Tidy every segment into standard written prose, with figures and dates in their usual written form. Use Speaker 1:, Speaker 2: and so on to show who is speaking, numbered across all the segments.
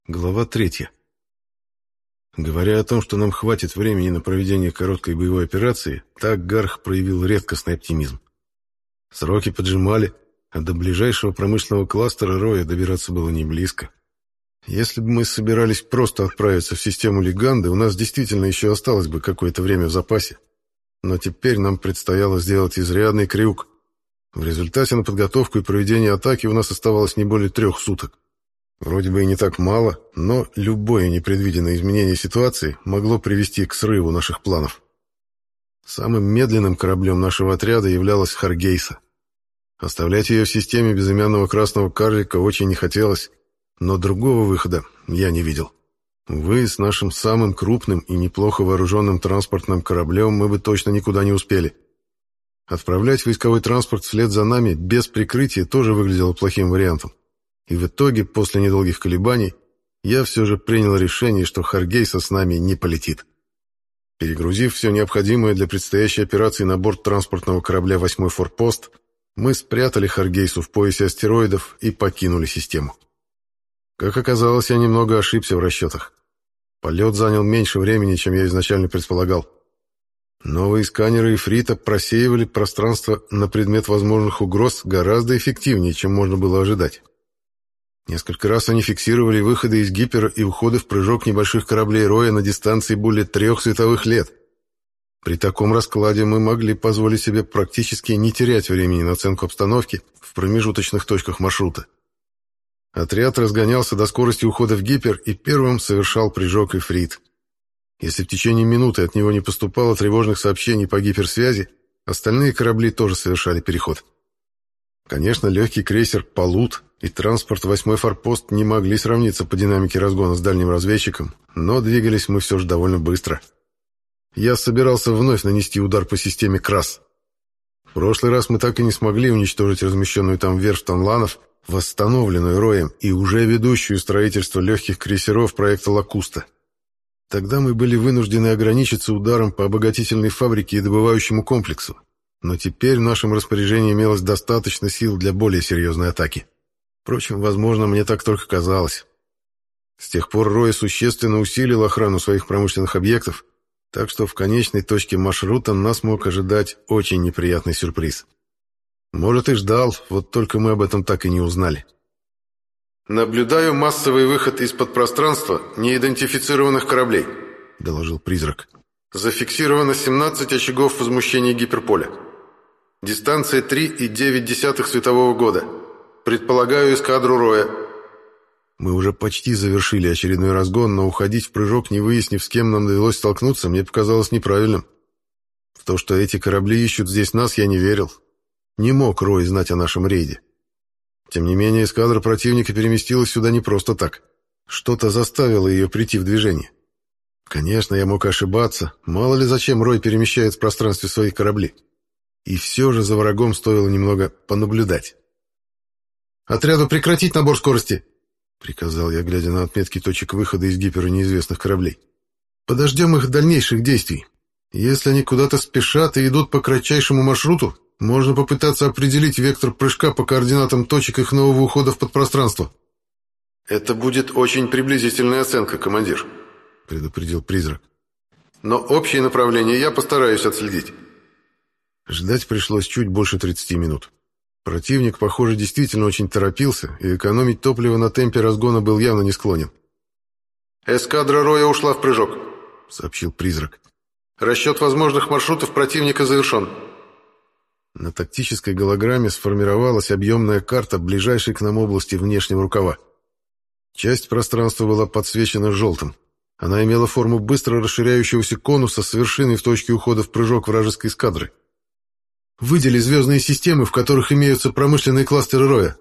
Speaker 1: Глава 3. Говоря о том, что нам хватит времени на проведение короткой боевой операции, так Гарх проявил редкостный оптимизм. Сроки поджимали, а до ближайшего промышленного кластера Роя добираться было не близко. Если бы мы собирались просто отправиться в систему Леганды, у нас действительно еще осталось бы какое-то время в запасе. Но теперь нам предстояло сделать изрядный крюк. В результате на подготовку и проведение атаки у нас оставалось не более 3 суток. Вроде бы и не так мало, но любое непредвиденное изменение ситуации могло привести к срыву наших планов. Самым медленным кораблем нашего отряда являлась Харгейса. Оставлять ее в системе безымянного красного карлика очень не хотелось, но другого выхода я не видел. Увы, с нашим самым крупным и неплохо вооруженным транспортным кораблем мы бы точно никуда не успели. Отправлять войсковой транспорт вслед за нами без прикрытия тоже выглядело плохим вариантом. И в итоге, после недолгих колебаний, я все же принял решение, что Харгейса с нами не полетит. Перегрузив все необходимое для предстоящей операции на борт транспортного корабля «8-й форпост», мы спрятали Харгейсу в поясе астероидов и покинули систему. Как оказалось, я немного ошибся в расчетах. Полет занял меньше времени, чем я изначально предполагал. Новые сканеры Ифрита просеивали пространство на предмет возможных угроз гораздо эффективнее, чем можно было ожидать. Несколько раз они фиксировали выходы из гипера и уходы в прыжок небольших кораблей Роя на дистанции более 3 световых лет. При таком раскладе мы могли позволить себе практически не терять времени на оценку обстановки в промежуточных точках маршрута. Отряд разгонялся до скорости ухода в гипер и первым совершал прыжок Ифрит. Если в течение минуты от него не поступало тревожных сообщений по гиперсвязи, остальные корабли тоже совершали переход. Конечно, легкий крейсер «Полут» и транспорт «8-й форпост» не могли сравниться по динамике разгона с дальним разведчиком, но двигались мы все же довольно быстро. Я собирался вновь нанести удар по системе КРАС. В прошлый раз мы так и не смогли уничтожить размещенную там верфь Танланов, восстановленную Роем и уже ведущую строительство легких крейсеров проекта «Лакуста». Тогда мы были вынуждены ограничиться ударом по обогатительной фабрике и добывающему комплексу, но теперь в нашем распоряжении имелось достаточно сил для более серьезной атаки. Впрочем, возможно, мне так только казалось. С тех пор Рой существенно усилил охрану своих промышленных объектов, так что в конечной точке маршрута нас мог ожидать очень неприятный сюрприз. Может, и ждал, вот только мы об этом так и не узнали. «Наблюдаю массовый выход из-под пространства неидентифицированных кораблей», — доложил призрак. «Зафиксировано 17 очагов возмущения гиперполя. Дистанция 3,9 светового года. Предполагаю эскадру Роя». Мы уже почти завершили очередной разгон, но уходить в прыжок, не выяснив, с кем нам довелось столкнуться, мне показалось неправильным. В то, что эти корабли ищут здесь нас, я не верил. Не мог Рой знать о нашем рейде. Тем не менее, эскадра противника переместилась сюда не просто так. Что-то заставило ее прийти в движение. Конечно, я мог ошибаться. Мало ли зачем Рой перемещает в пространстве свои корабли. И все же за врагом стоило немного понаблюдать. «Отряду прекратить набор скорости!» — приказал я, глядя на отметки точек выхода из гипера неизвестных кораблей. «Подождем их дальнейших действий. Если они куда-то спешат и идут по кратчайшему маршруту, можно попытаться определить вектор прыжка по координатам точек их нового ухода в подпространство». «Это будет очень приблизительная оценка, командир», — предупредил призрак. «Но общее направление я постараюсь отследить». Ждать пришлось чуть больше 30 минут. Противник, похоже, действительно очень торопился, и экономить топливо на темпе разгона был явно не склонен. «Эскадра Роя ушла в прыжок», — сообщил призрак. «Расчет возможных маршрутов противника завершен». На тактической голограмме сформировалась объемная карта ближайшей к нам области внешнего рукава. Часть пространства была подсвечена желтым. Она имела форму быстро расширяющегося конуса с вершиной в точке ухода в прыжок вражеской эскадры. «Выдели звездные системы, в которых имеются промышленные кластеры Роя».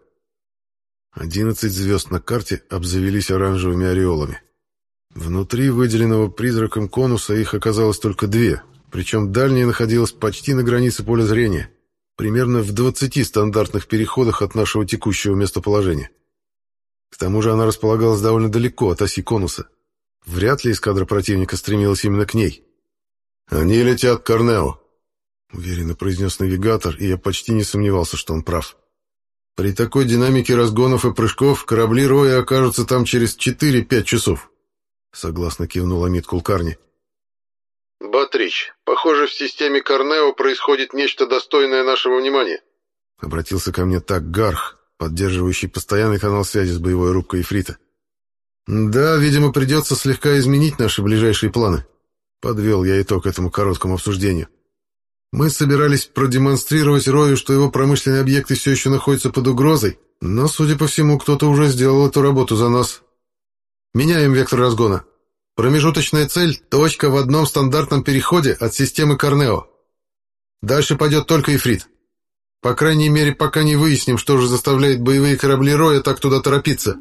Speaker 1: 11 звезд на карте обзавелись оранжевыми ореолами. Внутри выделенного призраком конуса их оказалось только 2, причем дальняя находилась почти на границе поля зрения, примерно в 20 стандартных переходах от нашего текущего местоположения. К тому же она располагалась довольно далеко от оси конуса. Вряд ли эскадра противника стремилась именно к ней. «Они летят к Корнео», — уверенно произнес навигатор, и я почти не сомневался, что он прав. При такой динамике разгонов и прыжков корабли Роя окажутся там через 4-5 часов. Согласно кивнул Амид Кулкарни. «Батрич, похоже, в системе Корнео происходит нечто достойное нашего внимания», — обратился ко мне так Гарх, поддерживающий постоянный канал связи с боевой рубкой Ифрита. «Да, видимо, придется слегка изменить наши ближайшие планы», — подвел я итог этому короткому обсуждению. «Мы собирались продемонстрировать Рою, что его промышленные объекты все еще находятся под угрозой, но, судя по всему, кто-то уже сделал эту работу за нас. Меняем вектор разгона. Промежуточная цель — точка в одном стандартном переходе от системы Корнео. Дальше пойдет только Ифрит. По крайней мере, пока не выясним, что же заставляет боевые корабли Роя так туда торопиться».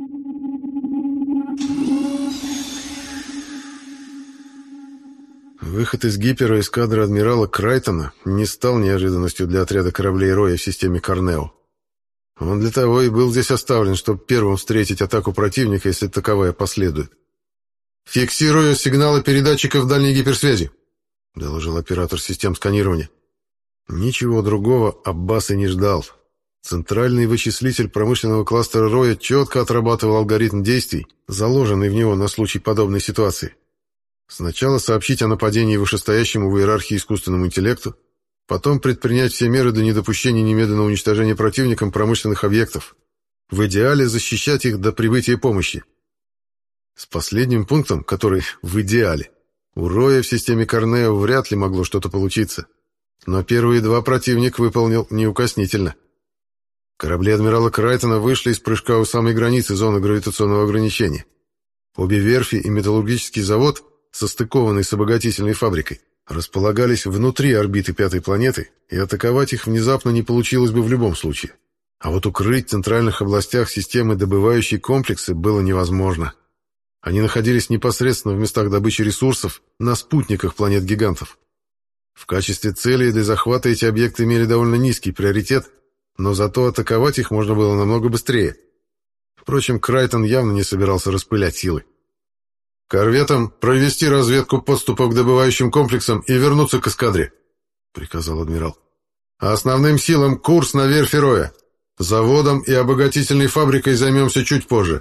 Speaker 1: Выход из гипера эскадры адмирала Крайтона не стал неожиданностью для отряда кораблей Роя в системе Корнео. Он для того и был здесь оставлен, чтобы первым встретить атаку противника, если таковая последует. «Фиксирую сигналы передатчиков дальней гиперсвязи», — доложил оператор систем сканирования. Ничего другого Аббас и не ждал. Центральный вычислитель промышленного кластера Роя четко отрабатывал алгоритм действий, заложенный в него на случай подобной ситуации. Сначала сообщить о нападении вышестоящему в иерархии искусственному интеллекту, потом предпринять все меры для недопущения немедленного уничтожения противником промышленных объектов. В идеале защищать их до прибытия помощи. С последним пунктом, который в идеале, у Роя в системе Корнео вряд ли могло что-то получиться. Но первые два противник выполнил неукоснительно. Корабли адмирала Крайтона вышли из прыжка у самой границы зоны гравитационного ограничения. Обе верфи и металлургический завод, состыкованный с обогатительной фабрикой, располагались внутри орбиты пятой планеты, и атаковать их внезапно не получилось бы в любом случае. А вот укрыть в центральных областях системы добывающие комплексы было невозможно. Они находились непосредственно в местах добычи ресурсов на спутниках планет-гигантов. В качестве цели для захвата эти объекты имели довольно низкий приоритет, но зато атаковать их можно было намного быстрее. Впрочем, Крайтон явно не собирался распылять силы. «Корветам провести разведку подступов к добывающим комплексам и вернуться к эскадре», — приказал адмирал. «А основным силам курс на верфь Роя. Заводом и обогатительной фабрикой займемся чуть позже».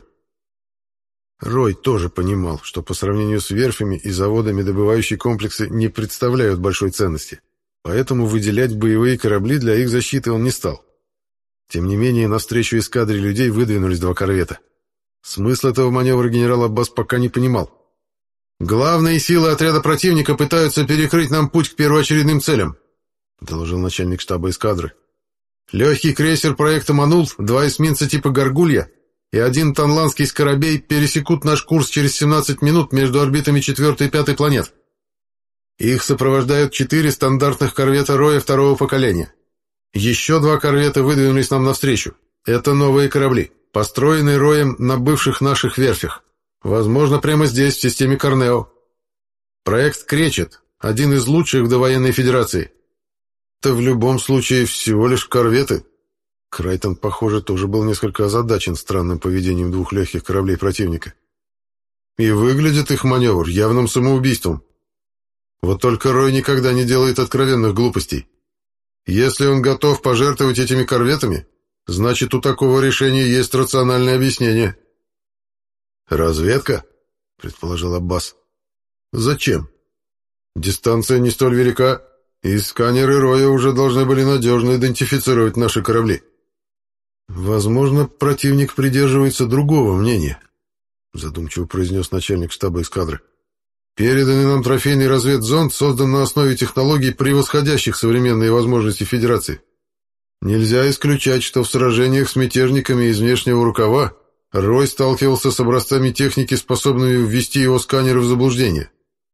Speaker 1: Рой тоже понимал, что по сравнению с верфями и заводами добывающие комплексы не представляют большой ценности, поэтому выделять боевые корабли для их защиты он не стал. Тем не менее, навстречу эскадре людей выдвинулись два корвета. Смысл этого маневра генерал Аббас пока не понимал. «Главные силы отряда противника пытаются перекрыть нам путь к первоочередным целям», — доложил начальник штаба эскадры. «Легкий крейсер проекта «Манул», два эсминца типа «Горгулья» и один танландский скоробей пересекут наш курс через 17 минут между орбитами 4 и 5 планет. Их сопровождают 4 стандартных корвета Роя второго поколения. Еще 2 корвета выдвинулись нам навстречу. Это новые корабли, построенные Роем на бывших наших верфях. Возможно, прямо здесь, в системе Корнео. Проект «Кречет» — один из лучших в довоенной федерации. Это в любом случае всего лишь корветы. Крайтон, похоже, тоже был несколько озадачен странным поведением двух легких кораблей противника. И выглядит их маневр явным самоубийством. Вот только Рой никогда не делает откровенных глупостей. Если он готов пожертвовать этими корветами, значит, у такого решения есть рациональное объяснение. «Разведка?» — предположил Аббас. «Зачем? Дистанция не столь велика, и сканеры Роя уже должны были надежно идентифицировать наши корабли. Возможно, противник придерживается другого мнения», — задумчиво произнес начальник штаба эскадры. «Переданный нам трофейный разведзонд создан на основе технологий, превосходящих современные возможности Федерации. Нельзя исключать, что в сражениях с мятежниками из внешнего рукава Рой сталкивался с образцами техники, способными ввести его сканеры в заблуждение.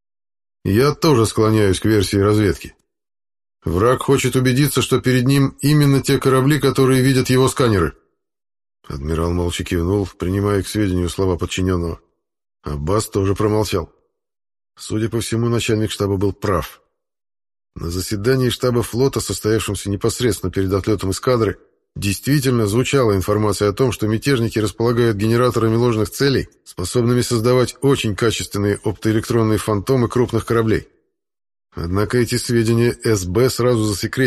Speaker 1: Я тоже склоняюсь к версии разведки. Враг хочет убедиться, что перед ним именно те корабли, которые видят его сканеры». Адмирал молча кивнул, принимая к сведению слова подчиненного. Аббас тоже промолчал. Судя по всему, начальник штаба был прав. На заседании штаба флота, состоявшемся непосредственно перед отлетом эскадры, действительно звучала информация о том, что мятежники располагают генераторами ложных целей, способными создавать очень качественные оптоэлектронные фантомы крупных кораблей. Однако эти сведения СБ сразу засекретила,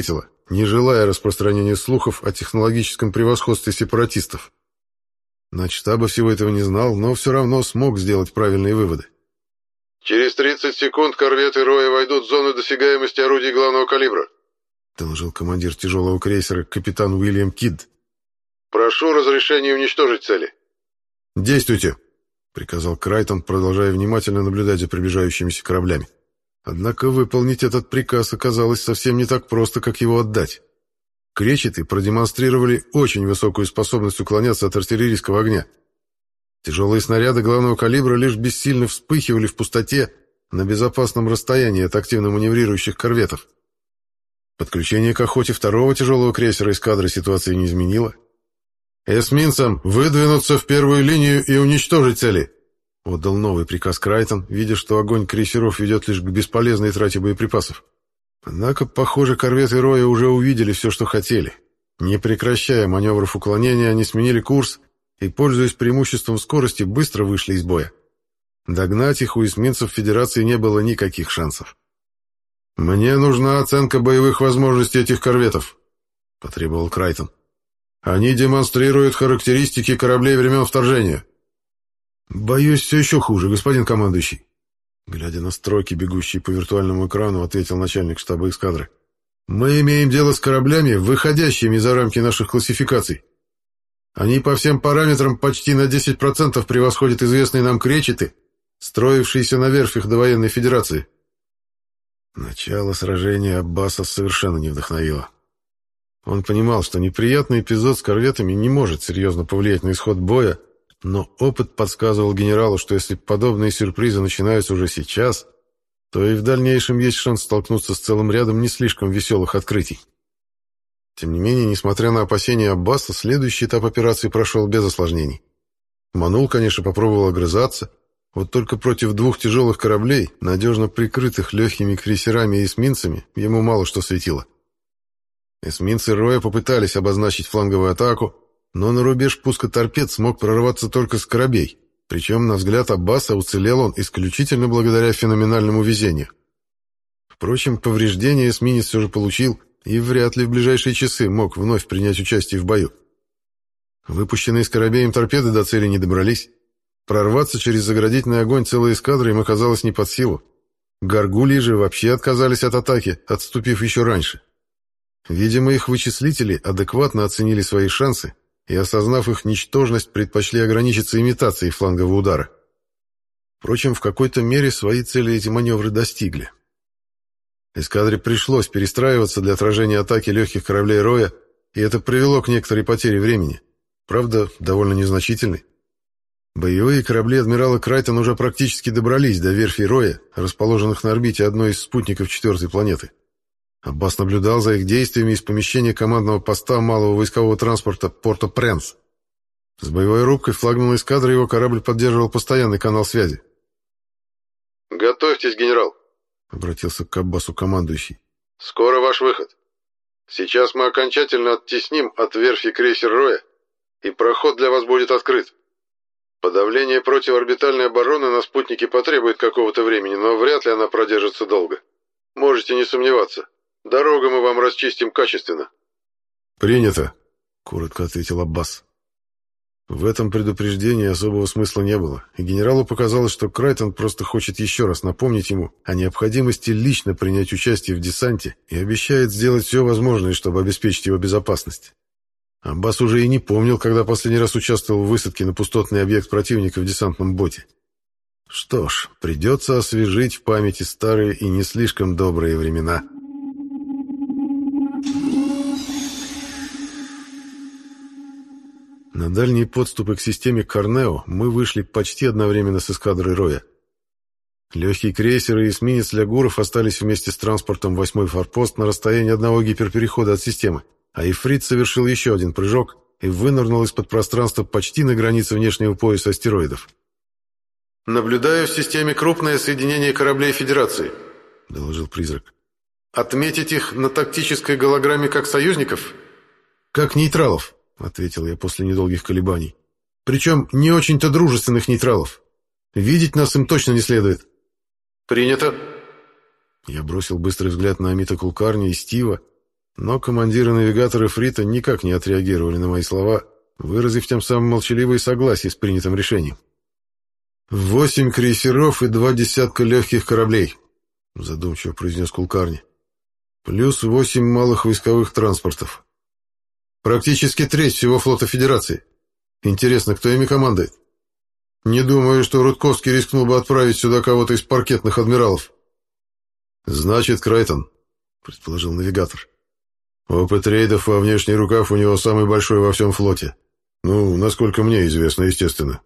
Speaker 1: не желая распространения слухов о технологическом превосходстве сепаратистов. Начштаба всего этого не знал, но все равно смог сделать правильные выводы.
Speaker 2: «Через 30 секунд корветы Роя войдут в зону досягаемости орудий главного калибра», —
Speaker 1: доложил командир тяжелого крейсера капитан Уильям Кидд.
Speaker 2: «Прошу разрешения уничтожить цели».
Speaker 1: «Действуйте», — приказал Крайтон, продолжая внимательно наблюдать за приближающимися кораблями. Однако выполнить этот приказ оказалось совсем не так просто, как его отдать. Кречеты продемонстрировали очень высокую способность уклоняться от артиллерийского огня. Тяжелые снаряды главного калибра лишь бессильно вспыхивали в пустоте на безопасном расстоянии от активно маневрирующих корветов. Подключение к охоте второго тяжелого крейсера эскадры ситуации не изменило. «Эсминцам выдвинуться в первую линию и уничтожить цели», — отдал новый приказ Крайтон, видя, что огонь крейсеров ведет лишь к бесполезной трате боеприпасов. Однако, похоже, корветы Роя уже увидели все, что хотели. Не прекращая маневров уклонения, они сменили курс и, пользуясь преимуществом скорости, быстро вышли из боя. Догнать их у эсминцев Федерации не было никаких шансов. «Мне нужна оценка боевых возможностей этих корветов», — потребовал Крайтон. «Они демонстрируют характеристики кораблей времен вторжения». «Боюсь, все еще хуже, господин командующий», — глядя на строки, бегущие по виртуальному экрану, ответил начальник штаба эскадры. «Мы имеем дело с кораблями, выходящими за рамки наших классификаций. Они по всем параметрам почти на 10% превосходят известные нам кречеты, строившиеся на верфях довоенной Федерации». Начало сражения Аббаса совершенно не вдохновило. Он понимал, что неприятный эпизод с корветами не может серьезно повлиять на исход боя, но опыт подсказывал генералу, что если подобные сюрпризы начинаются уже сейчас, то и в дальнейшем есть шанс столкнуться с целым рядом не слишком веселых открытий. Тем не менее, несмотря на опасения Аббаса, следующий этап операции прошел без осложнений. Манул, конечно, попробовал огрызаться, вот только против двух тяжелых кораблей, надежно прикрытых легкими крейсерами и эсминцами, ему мало что светило. Эсминцы Роя попытались обозначить фланговую атаку, но на рубеж пуска торпед смог прорваться только скоробей, причем, на взгляд Аббаса, уцелел он исключительно благодаря феноменальному везению. Впрочем, повреждения эсминец все же получил и вряд ли в ближайшие часы мог вновь принять участие в бою. Выпущенные скоробеем торпеды до цели не добрались. Прорваться через заградительный огонь целой эскадры им оказалось не под силу. Гаргульи же вообще отказались от атаки, отступив еще раньше. Видимо, их вычислители адекватно оценили свои шансы и, осознав их ничтожность, предпочли ограничиться имитацией флангового удара. Впрочем, в какой-то мере свои цели эти маневры достигли. Эскадре пришлось перестраиваться для отражения атаки легких кораблей Роя, и это привело к некоторой потере времени, правда, довольно незначительной. Боевые корабли адмирала Крайтон уже практически добрались до верфи Роя, расположенных на орбите одной из спутников четвертой планеты. Аббас наблюдал за их действиями из помещения командного поста малого войскового транспорта Порто-Пренс. С боевой рубкой флагмана эскадры его корабль поддерживал постоянный канал связи.
Speaker 2: «Готовьтесь, генерал»,
Speaker 1: — обратился к Аббасу командующий.
Speaker 2: «Скоро ваш выход. Сейчас мы окончательно оттесним от верфи крейсер Роя, и проход для вас будет открыт. Подавление противоорбитальной обороны на спутнике потребует какого-то времени, но вряд ли она продержится долго. Можете не сомневаться. Дорогу мы вам расчистим качественно».
Speaker 1: «Принято», — коротко ответил Аббас. В этом предупреждении особого смысла не было, и генералу показалось, что Крайтон просто хочет еще раз напомнить ему о необходимости лично принять участие в десанте и обещает сделать все возможное, чтобы обеспечить его безопасность. Аббас уже и не помнил, когда последний раз участвовал в высадке на пустотный объект противника в десантном боте. Что ж, придется освежить в памяти старые и не слишком добрые времена. На дальние подступы к системе Корнео мы вышли почти одновременно с эскадрой Роя. Легкие крейсеры и эсминец Лягуров остались вместе с транспортом 8-й форпост на расстоянии одного гиперперехода от системы, а Ифрит совершил еще один прыжок и вынырнул из-под пространства почти на границе внешнего пояса астероидов.
Speaker 2: «Наблюдаю в системе крупное соединение кораблей Федерации», — доложил призрак. «Отметить их на тактической голограмме как союзников?»
Speaker 1: «Как нейтралов», — ответил я после недолгих колебаний. «Причем не очень-то дружественных нейтралов. Видеть нас им точно не следует».
Speaker 2: «Принято».
Speaker 1: Я бросил быстрый взгляд на Амита Кулкарни и Стива Но командиры-навигаторы Фрита никак не отреагировали на мои слова, выразив тем самым молчаливое согласие с принятым решением. 8 крейсеров и 2 десятка легких кораблей, задумчиво произнес Кулкарни. Плюс 8 малых войсковых транспортов. Практически треть всего флота Федерации. Интересно, кто ими командует? Не думаю, что Рудковский рискнул бы отправить сюда кого-то из паркетных адмиралов. Значит, Крайтон, предположил навигатор. Опыт рейдов во внешний рукав у него самый большой во всем флоте. Ну, насколько мне известно, естественно.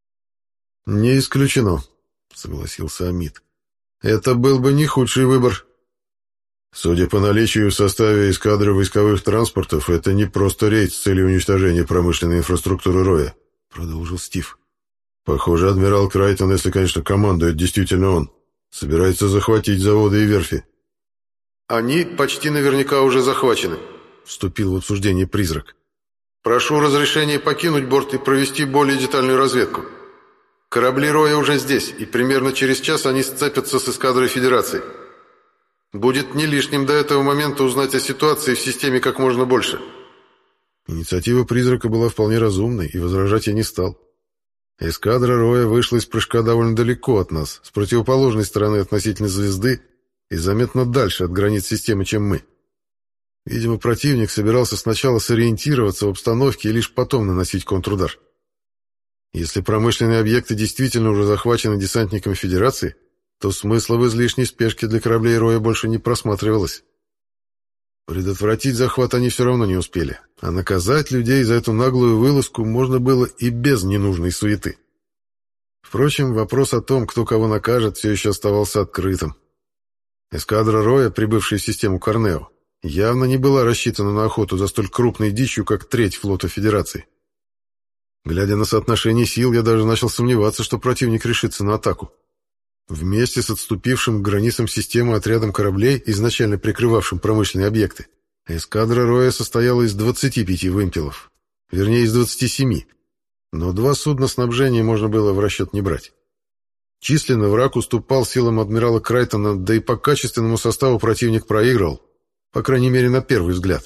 Speaker 1: Не исключено, согласился Амид. Это был бы не худший выбор. Судя по наличию в составе эскадры войсковых транспортов, это не просто рейд с целью уничтожения промышленной инфраструктуры Роя, продолжил Стив. Похоже, адмирал Крайтон, если, конечно, командует действительно он, собирается захватить заводы и верфи. Они почти наверняка уже захвачены, вступил в обсуждение призрак. Прошу разрешения покинуть борт и провести более детальную разведку. Корабли Роя уже здесь, и примерно через час они сцепятся с эскадрой Федерации. Будет не лишним до этого момента узнать о ситуации в системе как можно больше. Инициатива призрака была вполне разумной, и возражать я не стал. Эскадра Роя вышла из прыжка довольно далеко от нас, с противоположной стороны относительно звезды и заметно дальше от границ системы, чем мы. Видимо, противник собирался сначала сориентироваться в обстановке и лишь потом наносить контрудар. Если промышленные объекты действительно уже захвачены десантниками Федерации, то смысла в излишней спешке для кораблей Роя больше не просматривалось. Предотвратить захват они все равно не успели, а наказать людей за эту наглую вылазку можно было и без ненужной суеты. Впрочем, вопрос о том, кто кого накажет, все еще оставался открытым. Эскадра Роя, прибывшая в систему Корнео, явно не была рассчитана на охоту за столь крупной дичью, как треть флота Федерации. Глядя на соотношение сил, я даже начал сомневаться, что противник решится на атаку. Вместе с отступившим к границам системы отрядом кораблей, изначально прикрывавшим промышленные объекты, эскадра Роя состояла из 25 вымпелов, вернее, из 27, но 2 судна снабжения можно было в расчет не брать. Численно враг уступал силам адмирала Крайтона, да и по качественному составу противник проигрывал, по крайней мере, на первый взгляд.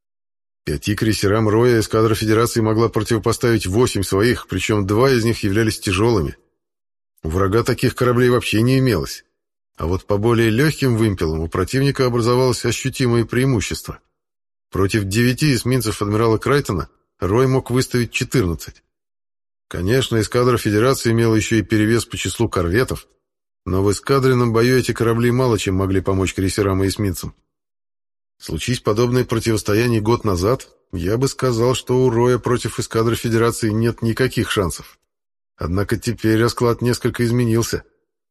Speaker 1: 5 крейсерам Роя эскадра Федерации могла противопоставить 8 своих, причем 2 из них являлись тяжелыми. У врага таких кораблей вообще не имелось. А вот по более легким вымпелам у противника образовалось ощутимое преимущество. Против 9 эсминцев адмирала Крайтона Рой мог выставить 14. Конечно, эскадра Федерации имела еще и перевес по числу корветов, но в эскадренном бою эти корабли мало чем могли помочь крейсерам и эсминцам. Случись подобное противостояние год назад, я бы сказал, что у Роя против эскадры Федерации нет никаких шансов. Однако теперь расклад несколько изменился.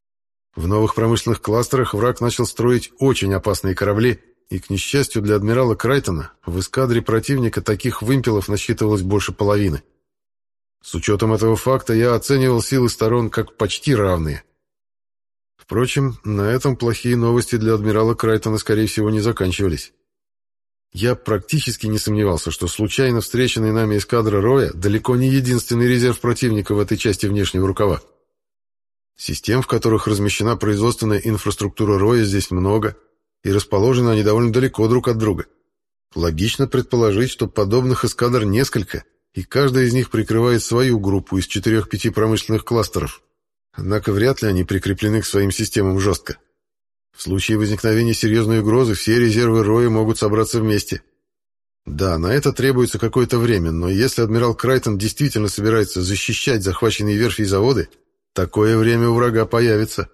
Speaker 1: В новых промышленных кластерах враг начал строить очень опасные корабли, и, к несчастью для адмирала Крайтона, в эскадре противника таких вымпелов насчитывалось больше половины. С учетом этого факта я оценивал силы сторон как почти равные. Впрочем, на этом плохие новости для адмирала Крайтона, скорее всего, не заканчивались. Я практически не сомневался, что случайно встреченный нами эскадра Роя далеко не единственный резерв противника в этой части внешнего рукава. Систем, в которых размещена производственная инфраструктура Роя, здесь много, и расположены они довольно далеко друг от друга. Логично предположить, что подобных эскадр несколько, и каждая из них прикрывает свою группу из 4-5 промышленных кластеров. Однако вряд ли они прикреплены к своим системам жестко. В случае возникновения серьезной угрозы все резервы Роя могут собраться вместе. Да, на это требуется какое-то время, но если адмирал Крайтон действительно собирается защищать захваченные верфи и заводы, такое время у врага появится.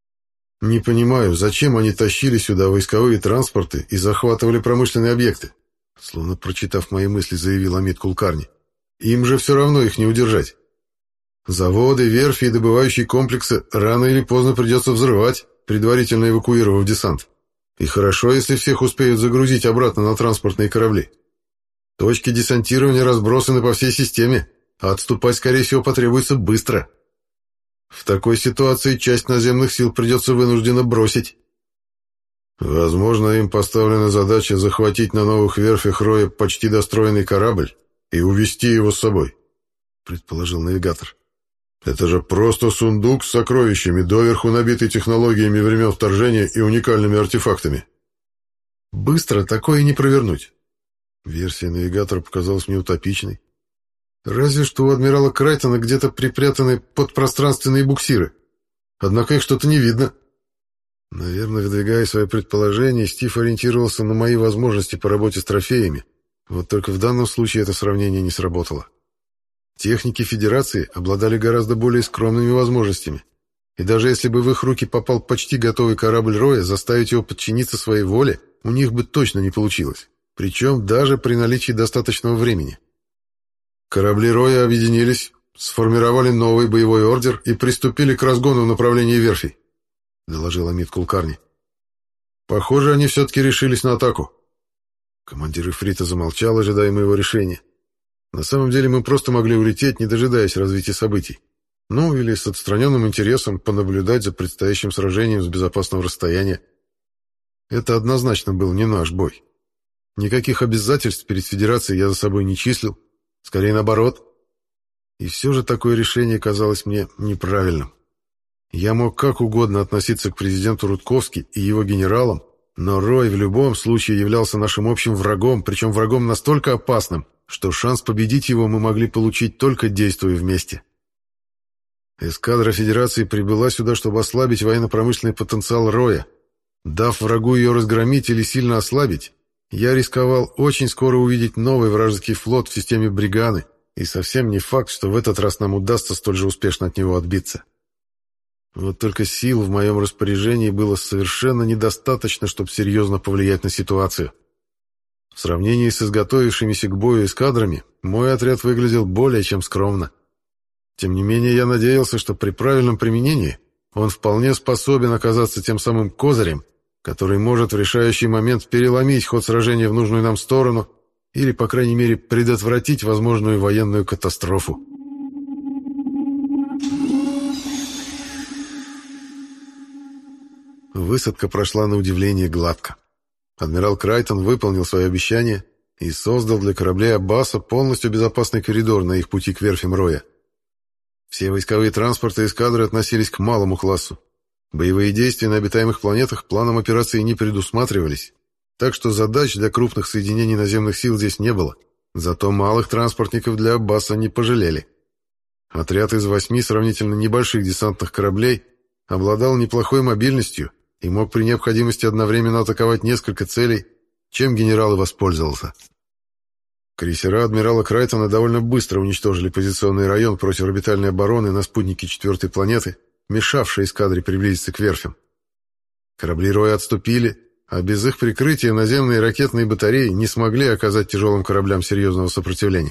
Speaker 1: Не понимаю, зачем они тащили сюда войсковые транспорты и захватывали промышленные объекты, словно прочитав мои мысли, заявил Амид Кулкарни. Им же все равно их не удержать. Заводы, верфи и добывающие комплексы рано или поздно придется взрывать, предварительно эвакуировав десант. И хорошо, если всех успеют загрузить обратно на транспортные корабли. Точки десантирования разбросаны по всей системе, а отступать, скорее всего, потребуется быстро. В такой ситуации часть наземных сил придется вынужденно бросить. Возможно, им поставлена задача захватить на новых верфях Роя почти достроенный корабль и увезти его с собой, предположил навигатор. Это же просто сундук с сокровищами, доверху набитый технологиями времен вторжения и уникальными артефактами. Быстро такое не провернуть. Версия навигатора показалась мне утопичной. Разве что у адмирала Крайтона где-то припрятаны подпространственные буксиры. Однако их что-то не видно. Наверное, выдвигая свои предположения, Стив ориентировался на мои возможности по работе с трофеями. Вот только в данном случае это сравнение не сработало. Техники Федерации обладали гораздо более скромными возможностями. И даже если бы в их руки попал почти готовый корабль Роя, заставить его подчиниться своей воле у них бы точно не получилось. Причем даже при наличии достаточного времени. Корабли Роя объединились, сформировали новый боевой ордер и приступили к разгону в направлении верфей, доложил Амид Кулкарни. Похоже, они все-таки решились на атаку. Командир Ифрита замолчал, ожидая моего решения. На самом деле мы просто могли улететь, не дожидаясь развития событий. Ну, или с отстраненным интересом понаблюдать за предстоящим сражением с безопасного расстояния. Это однозначно был не наш бой. Никаких обязательств перед Федерацией я за собой не числил, скорее наоборот. И все же такое решение казалось мне неправильным. Я мог как угодно относиться к президенту Рудковски и его генералам, но Рой в любом случае являлся нашим общим врагом, причем врагом настолько опасным, что шанс победить его мы могли получить только действуя вместе. Эскадра Федерации прибыла сюда, чтобы ослабить военно-промышленный потенциал Роя. Дав врагу ее разгромить или сильно ослабить, я рисковал очень скоро увидеть новый вражеский флот в системе Бриганы, и совсем не факт, что в этот раз нам удастся столь же успешно от него отбиться. Вот только сил в моем распоряжении было совершенно недостаточно, чтобы серьезно повлиять на ситуацию. В сравнении с изготовившимися к бою эскадрами, мой отряд выглядел более чем скромно. Тем не менее, я надеялся, что при правильном применении он вполне способен оказаться тем самым козырем, который может в решающий момент переломить ход сражения в нужную нам сторону или, по крайней мере, предотвратить возможную военную катастрофу. Высадка прошла на удивление гладко. Адмирал Крайтон выполнил свое обещание и создал для кораблей Аббаса полностью безопасный коридор на их пути к верфям Роя. Все войсковые транспорты эскадры относились к малому классу. Боевые действия на обитаемых планетах планом операции не предусматривались, так что задач для крупных соединений наземных сил здесь не было. Зато малых транспортников для Аббаса не пожалели. Отряд из 8 сравнительно небольших десантных кораблей обладал неплохой мобильностью и мог при необходимости одновременно атаковать несколько целей, чем генерал и воспользовался. Крейсера адмирала Крайтона довольно быстро уничтожили позиционный район противорбитальной обороны на спутнике 4-й планеты, мешавшей эскадре приблизиться к верфям. Корабли Роя отступили, а без их прикрытия наземные ракетные батареи не смогли оказать тяжелым кораблям серьезного сопротивления.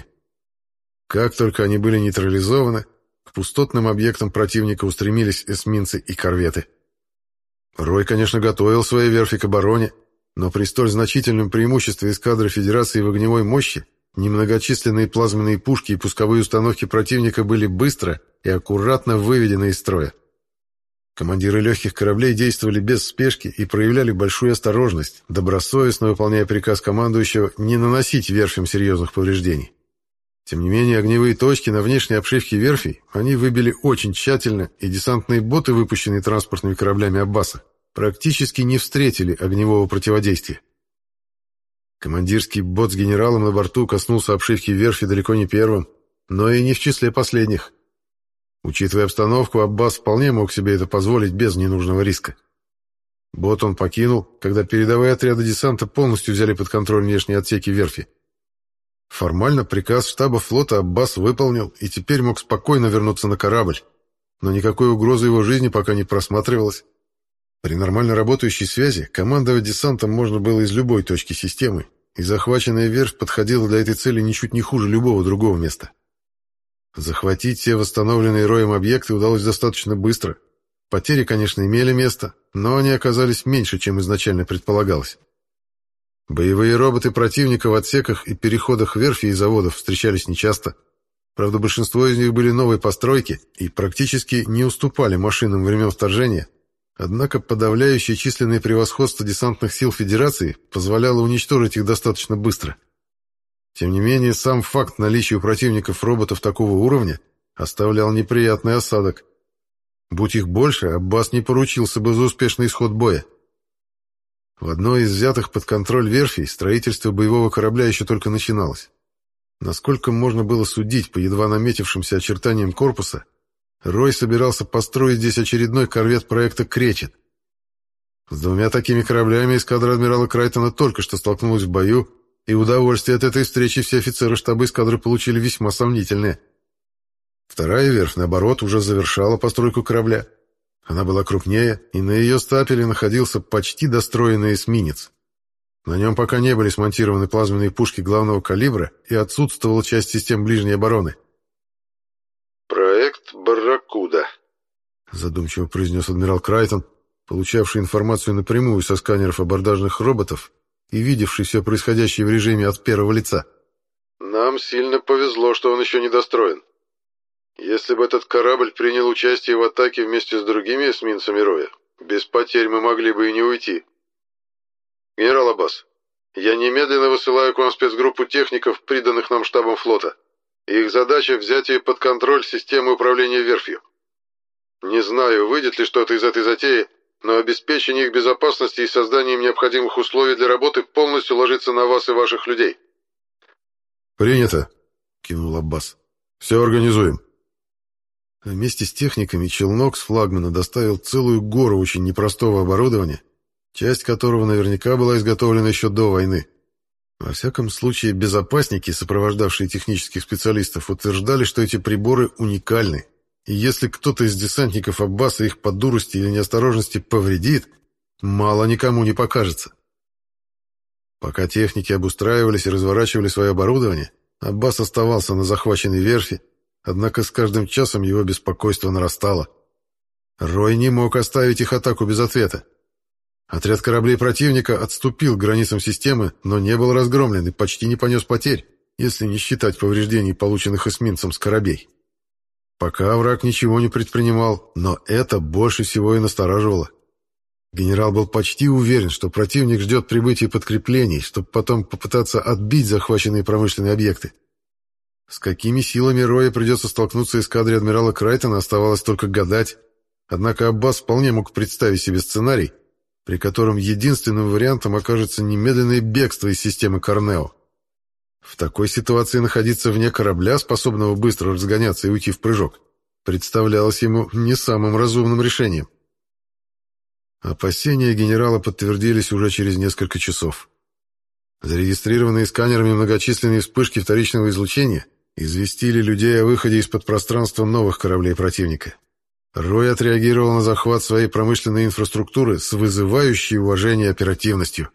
Speaker 1: Как только они были нейтрализованы, к пустотным объектам противника устремились эсминцы и корветы. Рой, конечно, готовил свои верфи к обороне, но при столь значительном преимуществе эскадры Федерации в огневой мощи немногочисленные плазменные пушки и пусковые установки противника были быстро и аккуратно выведены из строя. Командиры легких кораблей действовали без спешки и проявляли большую осторожность, добросовестно выполняя приказ командующего не наносить верфям серьезных повреждений. Тем не менее, огневые точки на внешней обшивке верфей они выбили очень тщательно, и десантные боты, выпущенные транспортными кораблями Аббаса, практически не встретили огневого противодействия. Командирский бот с генералом на борту коснулся обшивки верфи далеко не первым, но и не в числе последних. Учитывая обстановку, Аббас вполне мог себе это позволить без ненужного риска. Бот он покинул, когда передовые отряды десанта полностью взяли под контроль внешние отсеки верфи. Формально приказ штаба флота Аббас выполнил и теперь мог спокойно вернуться на корабль, но никакой угрозы его жизни пока не просматривалось. При нормально работающей связи командовать десантом можно было из любой точки системы, и захваченная верфь подходила для этой цели ничуть не хуже любого другого места. Захватить все восстановленные Роем объекты удалось достаточно быстро. Потери, конечно, имели место, но они оказались меньше, чем изначально предполагалось. Боевые роботы противника в отсеках и переходах верфи и заводов встречались нечасто. Правда, большинство из них были новой постройки и практически не уступали машинам времен вторжения. Однако подавляющее численное превосходство десантных сил Федерации позволяло уничтожить их достаточно быстро. Тем не менее, сам факт наличия у противников роботов такого уровня оставлял неприятный осадок. Будь их больше, Аббас не поручился бы за успешный исход боя. В одной из взятых под контроль верфей строительство боевого корабля еще только начиналось. Насколько можно было судить по едва наметившимся очертаниям корпуса, Рой собирался построить здесь очередной корвет проекта «Кречет». С двумя такими кораблями эскадра адмирала Крайтона только что столкнулась в бою, и удовольствие от этой встречи все офицеры штаба эскадры получили весьма сомнительное. Вторая верфь, наоборот, уже завершала постройку корабля. Она была крупнее, и на ее стапеле находился почти достроенный эсминец. На нем пока не были смонтированы плазменные пушки главного калибра и отсутствовала часть систем ближней обороны.
Speaker 2: «Проект «Барракуда»,
Speaker 1: — задумчиво произнес адмирал Крайтон, получавший информацию напрямую со сканеров абордажных роботов и видевший все происходящее в режиме от первого лица.
Speaker 2: «Нам сильно повезло, что он еще не достроен. Если бы этот корабль принял участие в атаке вместе с другими эсминцами Роя, без потерь мы могли бы и не уйти. Генерал Аббас, я немедленно высылаю к вам спецгруппу техников, приданных нам штабом флота. Их задача — взятие под контроль системы управления верфью. Не знаю, выйдет ли что-то из этой затеи, но обеспечение их безопасности и создание им необходимых условий для работы полностью ложится на вас и ваших людей».
Speaker 1: «Принято», — кивнул Аббас. «Все организуем». Вместе с техниками челнок с флагмана доставил целую гору очень непростого оборудования, часть которого наверняка была изготовлена еще до войны. Во всяком случае, безопасники, сопровождавшие технических специалистов, утверждали, что эти приборы уникальны, и если кто-то из десантников Аббаса их по дурости или неосторожности повредит, мало никому не покажется. Пока техники обустраивались и разворачивали свое оборудование, Аббас оставался на захваченной верфи, однако с каждым часом его беспокойство нарастало. Рой не мог оставить их атаку без ответа. Отряд кораблей противника отступил к границам системы, но не был разгромлен и почти не понес потерь, если не считать повреждений, полученных эсминцем скоробей. Пока враг ничего не предпринимал, но это больше всего и настораживало. Генерал был почти уверен, что противник ждет прибытия подкреплений, чтобы потом попытаться отбить захваченные промышленные объекты. С какими силами Роя придется столкнуться эскадре адмирала Крайтона, оставалось только гадать, однако Аббас вполне мог представить себе сценарий, при котором единственным вариантом окажется немедленное бегство из системы Корнео. В такой ситуации находиться вне корабля, способного быстро разгоняться и уйти в прыжок, представлялось ему не самым разумным решением. Опасения генерала подтвердились уже через несколько часов. Зарегистрированные сканерами многочисленные вспышки вторичного излучения известили людей о выходе из-под пространства новых кораблей противника. Рой отреагировал на захват своей промышленной инфраструктуры с вызывающей уважение оперативностью.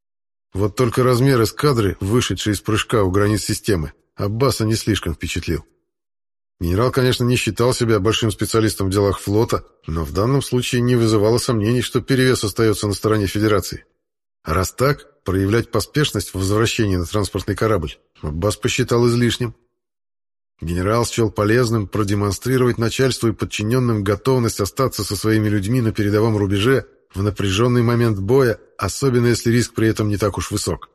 Speaker 1: Вот только размер эскадры, вышедшей из прыжка у границ системы, Аббаса не слишком впечатлил. Генерал, конечно, не считал себя большим специалистом в делах флота, но в данном случае не вызывало сомнений, что перевес остается на стороне Федерации. А раз так, проявлять поспешность в возвращении на транспортный корабль Аббас посчитал излишним. Генерал счел полезным продемонстрировать начальству и подчиненным готовность остаться со своими людьми на передовом рубеже в напряженный момент боя, особенно если риск при этом не так уж высок.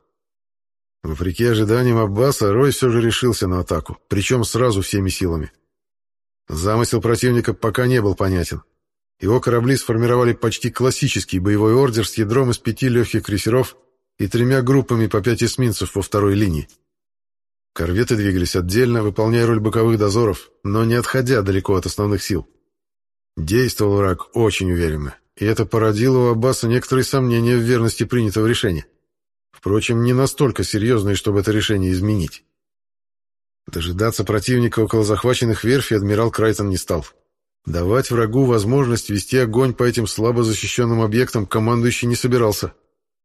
Speaker 1: Вопреки ожиданиям Аббаса, Рой все же решился на атаку, причем сразу всеми силами. Замысел противника пока не был понятен. Его корабли сформировали почти классический боевой ордер с ядром из 5 легких крейсеров и 3 группами по 5 эсминцев во второй линии. Корветы двигались отдельно, выполняя роль боковых дозоров, но не отходя далеко от основных сил. Действовал враг очень уверенно, и это породило у Аббаса некоторые сомнения в верности принятого решения. Впрочем, не настолько серьезные, чтобы это решение изменить. Дожидаться противника около захваченных верфей адмирал Крайтон не стал. Давать врагу возможность вести огонь по этим слабо защищенным объектам командующий не собирался.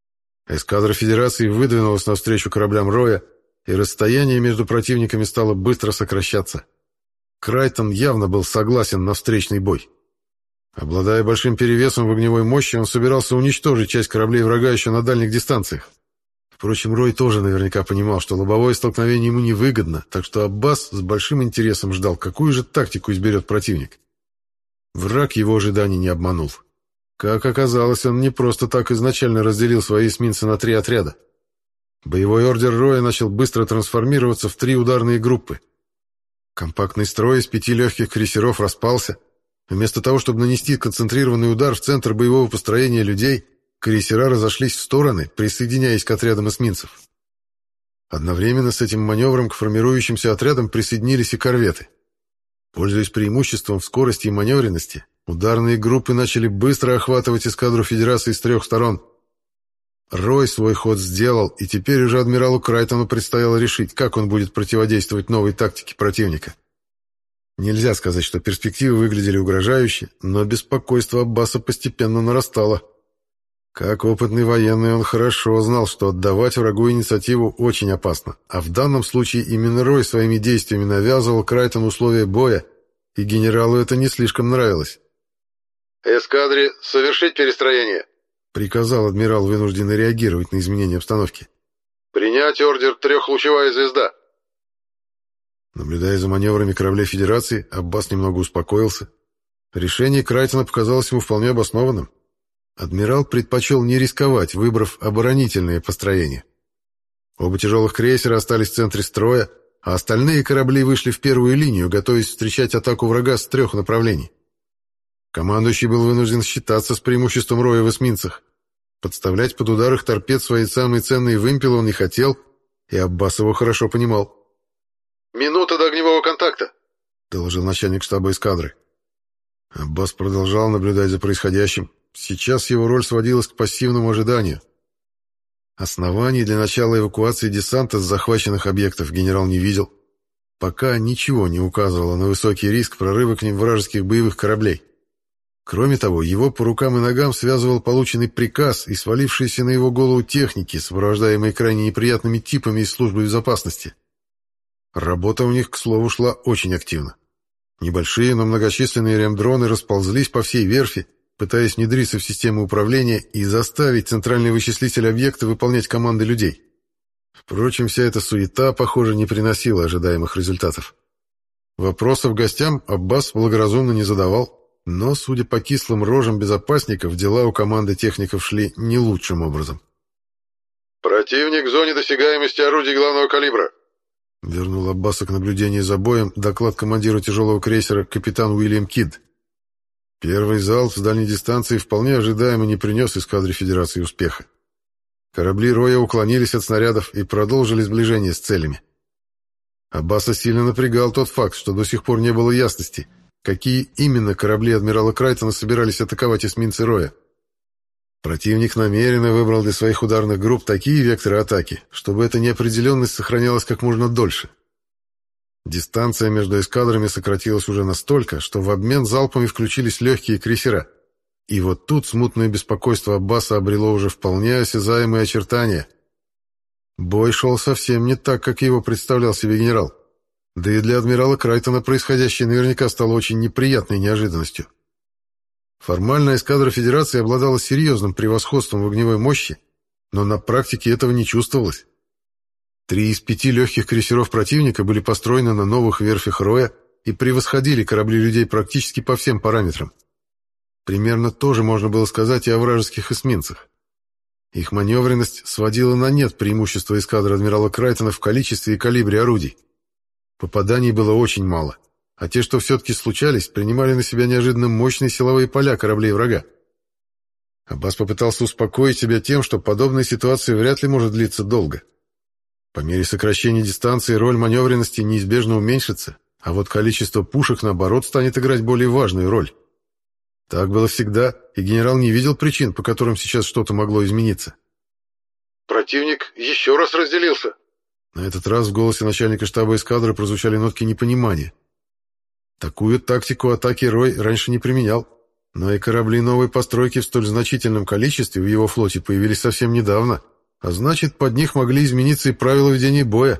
Speaker 1: Эскадра Федерации выдвинулась навстречу кораблям Роя, и расстояние между противниками стало быстро сокращаться. Крайтон явно был согласен на встречный бой. Обладая большим перевесом в огневой мощи, он собирался уничтожить часть кораблей врага еще на дальних дистанциях. Впрочем, Рой тоже наверняка понимал, что лобовое столкновение ему невыгодно, так что Аббас с большим интересом ждал, какую же тактику изберет противник. Враг его ожиданий не обманул. Как оказалось, он не просто так изначально разделил свои эсминцы на 3 отряда. Боевой ордер Роя начал быстро трансформироваться в 3 ударные группы. Компактный строй из 5 легких крейсеров распался. Вместо того, чтобы нанести концентрированный удар в центр боевого построения людей, крейсера разошлись в стороны, присоединяясь к отрядам эсминцев. Одновременно с этим маневром к формирующимся отрядам присоединились и корветы. Пользуясь преимуществом в скорости и маневренности, ударные группы начали быстро охватывать эскадру Федерации с 3 сторон. Рой свой ход сделал, и теперь уже адмиралу Крайтону предстояло решить, как он будет противодействовать новой тактике противника. Нельзя сказать, что перспективы выглядели угрожающе, но беспокойство Аббаса постепенно нарастало. Как опытный военный он хорошо знал, что отдавать врагу инициативу очень опасно, а в данном случае именно Рой своими действиями навязывал Крайтону условия боя, и генералу это не слишком нравилось.
Speaker 2: «Эскадре совершить перестроение»,
Speaker 1: — приказал адмирал, вынужденный реагировать на изменения обстановки.
Speaker 2: «Принять ордер «Трехлучевая звезда».
Speaker 1: Наблюдая за маневрами кораблей Федерации, Аббас немного успокоился. Решение Крайтона показалось ему вполне обоснованным. Адмирал предпочел не рисковать, выбрав оборонительное построение. Оба тяжелых крейсера остались в центре строя, а остальные корабли вышли в первую линию, готовясь встречать атаку врага с 3 направлений. Командующий был вынужден считаться с преимуществом Роя в эсминцах. Подставлять под удар их торпед свои самые ценные вымпелы он не хотел, и Аббас его хорошо понимал.
Speaker 2: «Минута до огневого контакта»,
Speaker 1: — доложил начальник штаба эскадры. Аббас продолжал наблюдать за происходящим. Сейчас его роль сводилась к пассивному ожиданию. Оснований для начала эвакуации десанта с захваченных объектов генерал не видел. Пока ничего не указывало на высокий риск прорыва к ним вражеских боевых кораблей. Кроме того, его по рукам и ногам связывал полученный приказ и свалившиеся на его голову техники, сопровождаемые крайне неприятными типами из службы безопасности. Работа у них, к слову, шла очень активно. Небольшие, но многочисленные ремдроны расползлись по всей верфи, пытаясь внедриться в систему управления и заставить центральный вычислитель объекта выполнять команды людей. Впрочем, вся эта суета, похоже, не приносила ожидаемых результатов. Вопросов гостям Аббас благоразумно не задавал, но, судя по кислым рожам безопасников, дела у команды техников шли не лучшим образом.
Speaker 2: «Противник в зоне досягаемости орудий главного калибра»,
Speaker 1: — вернул Аббаса к наблюдению за боем доклад командира тяжелого крейсера капитан Уильям Кидд. Первый залп с дальней дистанции вполне ожидаемо не принес эскадре Федерации успеха. Корабли Роя уклонились от снарядов и продолжили сближение с целями. Аббаса сильно напрягал тот факт, что до сих пор не было ясности, какие именно корабли адмирала Крайтона собирались атаковать эсминцы Роя. Противник намеренно выбрал для своих ударных групп такие векторы атаки, чтобы эта неопределенность сохранялась как можно дольше. Дистанция между эскадрами сократилась уже настолько, что в обмен залпами включились легкие крейсера. И вот тут смутное беспокойство Аббаса обрело уже вполне осязаемые очертания. Бой шел совсем не так, как его представлял себе генерал. Да и для адмирала Крайтона происходящее наверняка стало очень неприятной неожиданностью. Формально эскадра Федерации обладала серьезным превосходством в огневой мощи, но на практике этого не чувствовалось. 3 из 5 легких крейсеров противника были построены на новых верфях Роя и превосходили корабли людей практически по всем параметрам. Примерно то же можно было сказать и о вражеских эсминцах. Их маневренность сводила на нет преимущество эскадры адмирала Крайтона в количестве и калибре орудий. Попаданий было очень мало, а те, что все-таки случались, принимали на себя неожиданно мощные силовые поля кораблей врага. Аббас попытался успокоить себя тем, что подобная ситуация вряд ли может длиться долго. По мере сокращения дистанции роль маневренности неизбежно уменьшится, а вот количество пушек, наоборот, станет играть более важную роль. Так было всегда, и генерал не видел причин, по которым сейчас что-то могло измениться.
Speaker 2: «Противник еще раз разделился».
Speaker 1: На этот раз в голосе начальника штаба эскадры прозвучали нотки непонимания. Такую тактику атаки Рой раньше не применял, но и корабли новой постройки в столь значительном количестве в его флоте появились совсем недавно, а значит, под них могли измениться и правила ведения боя.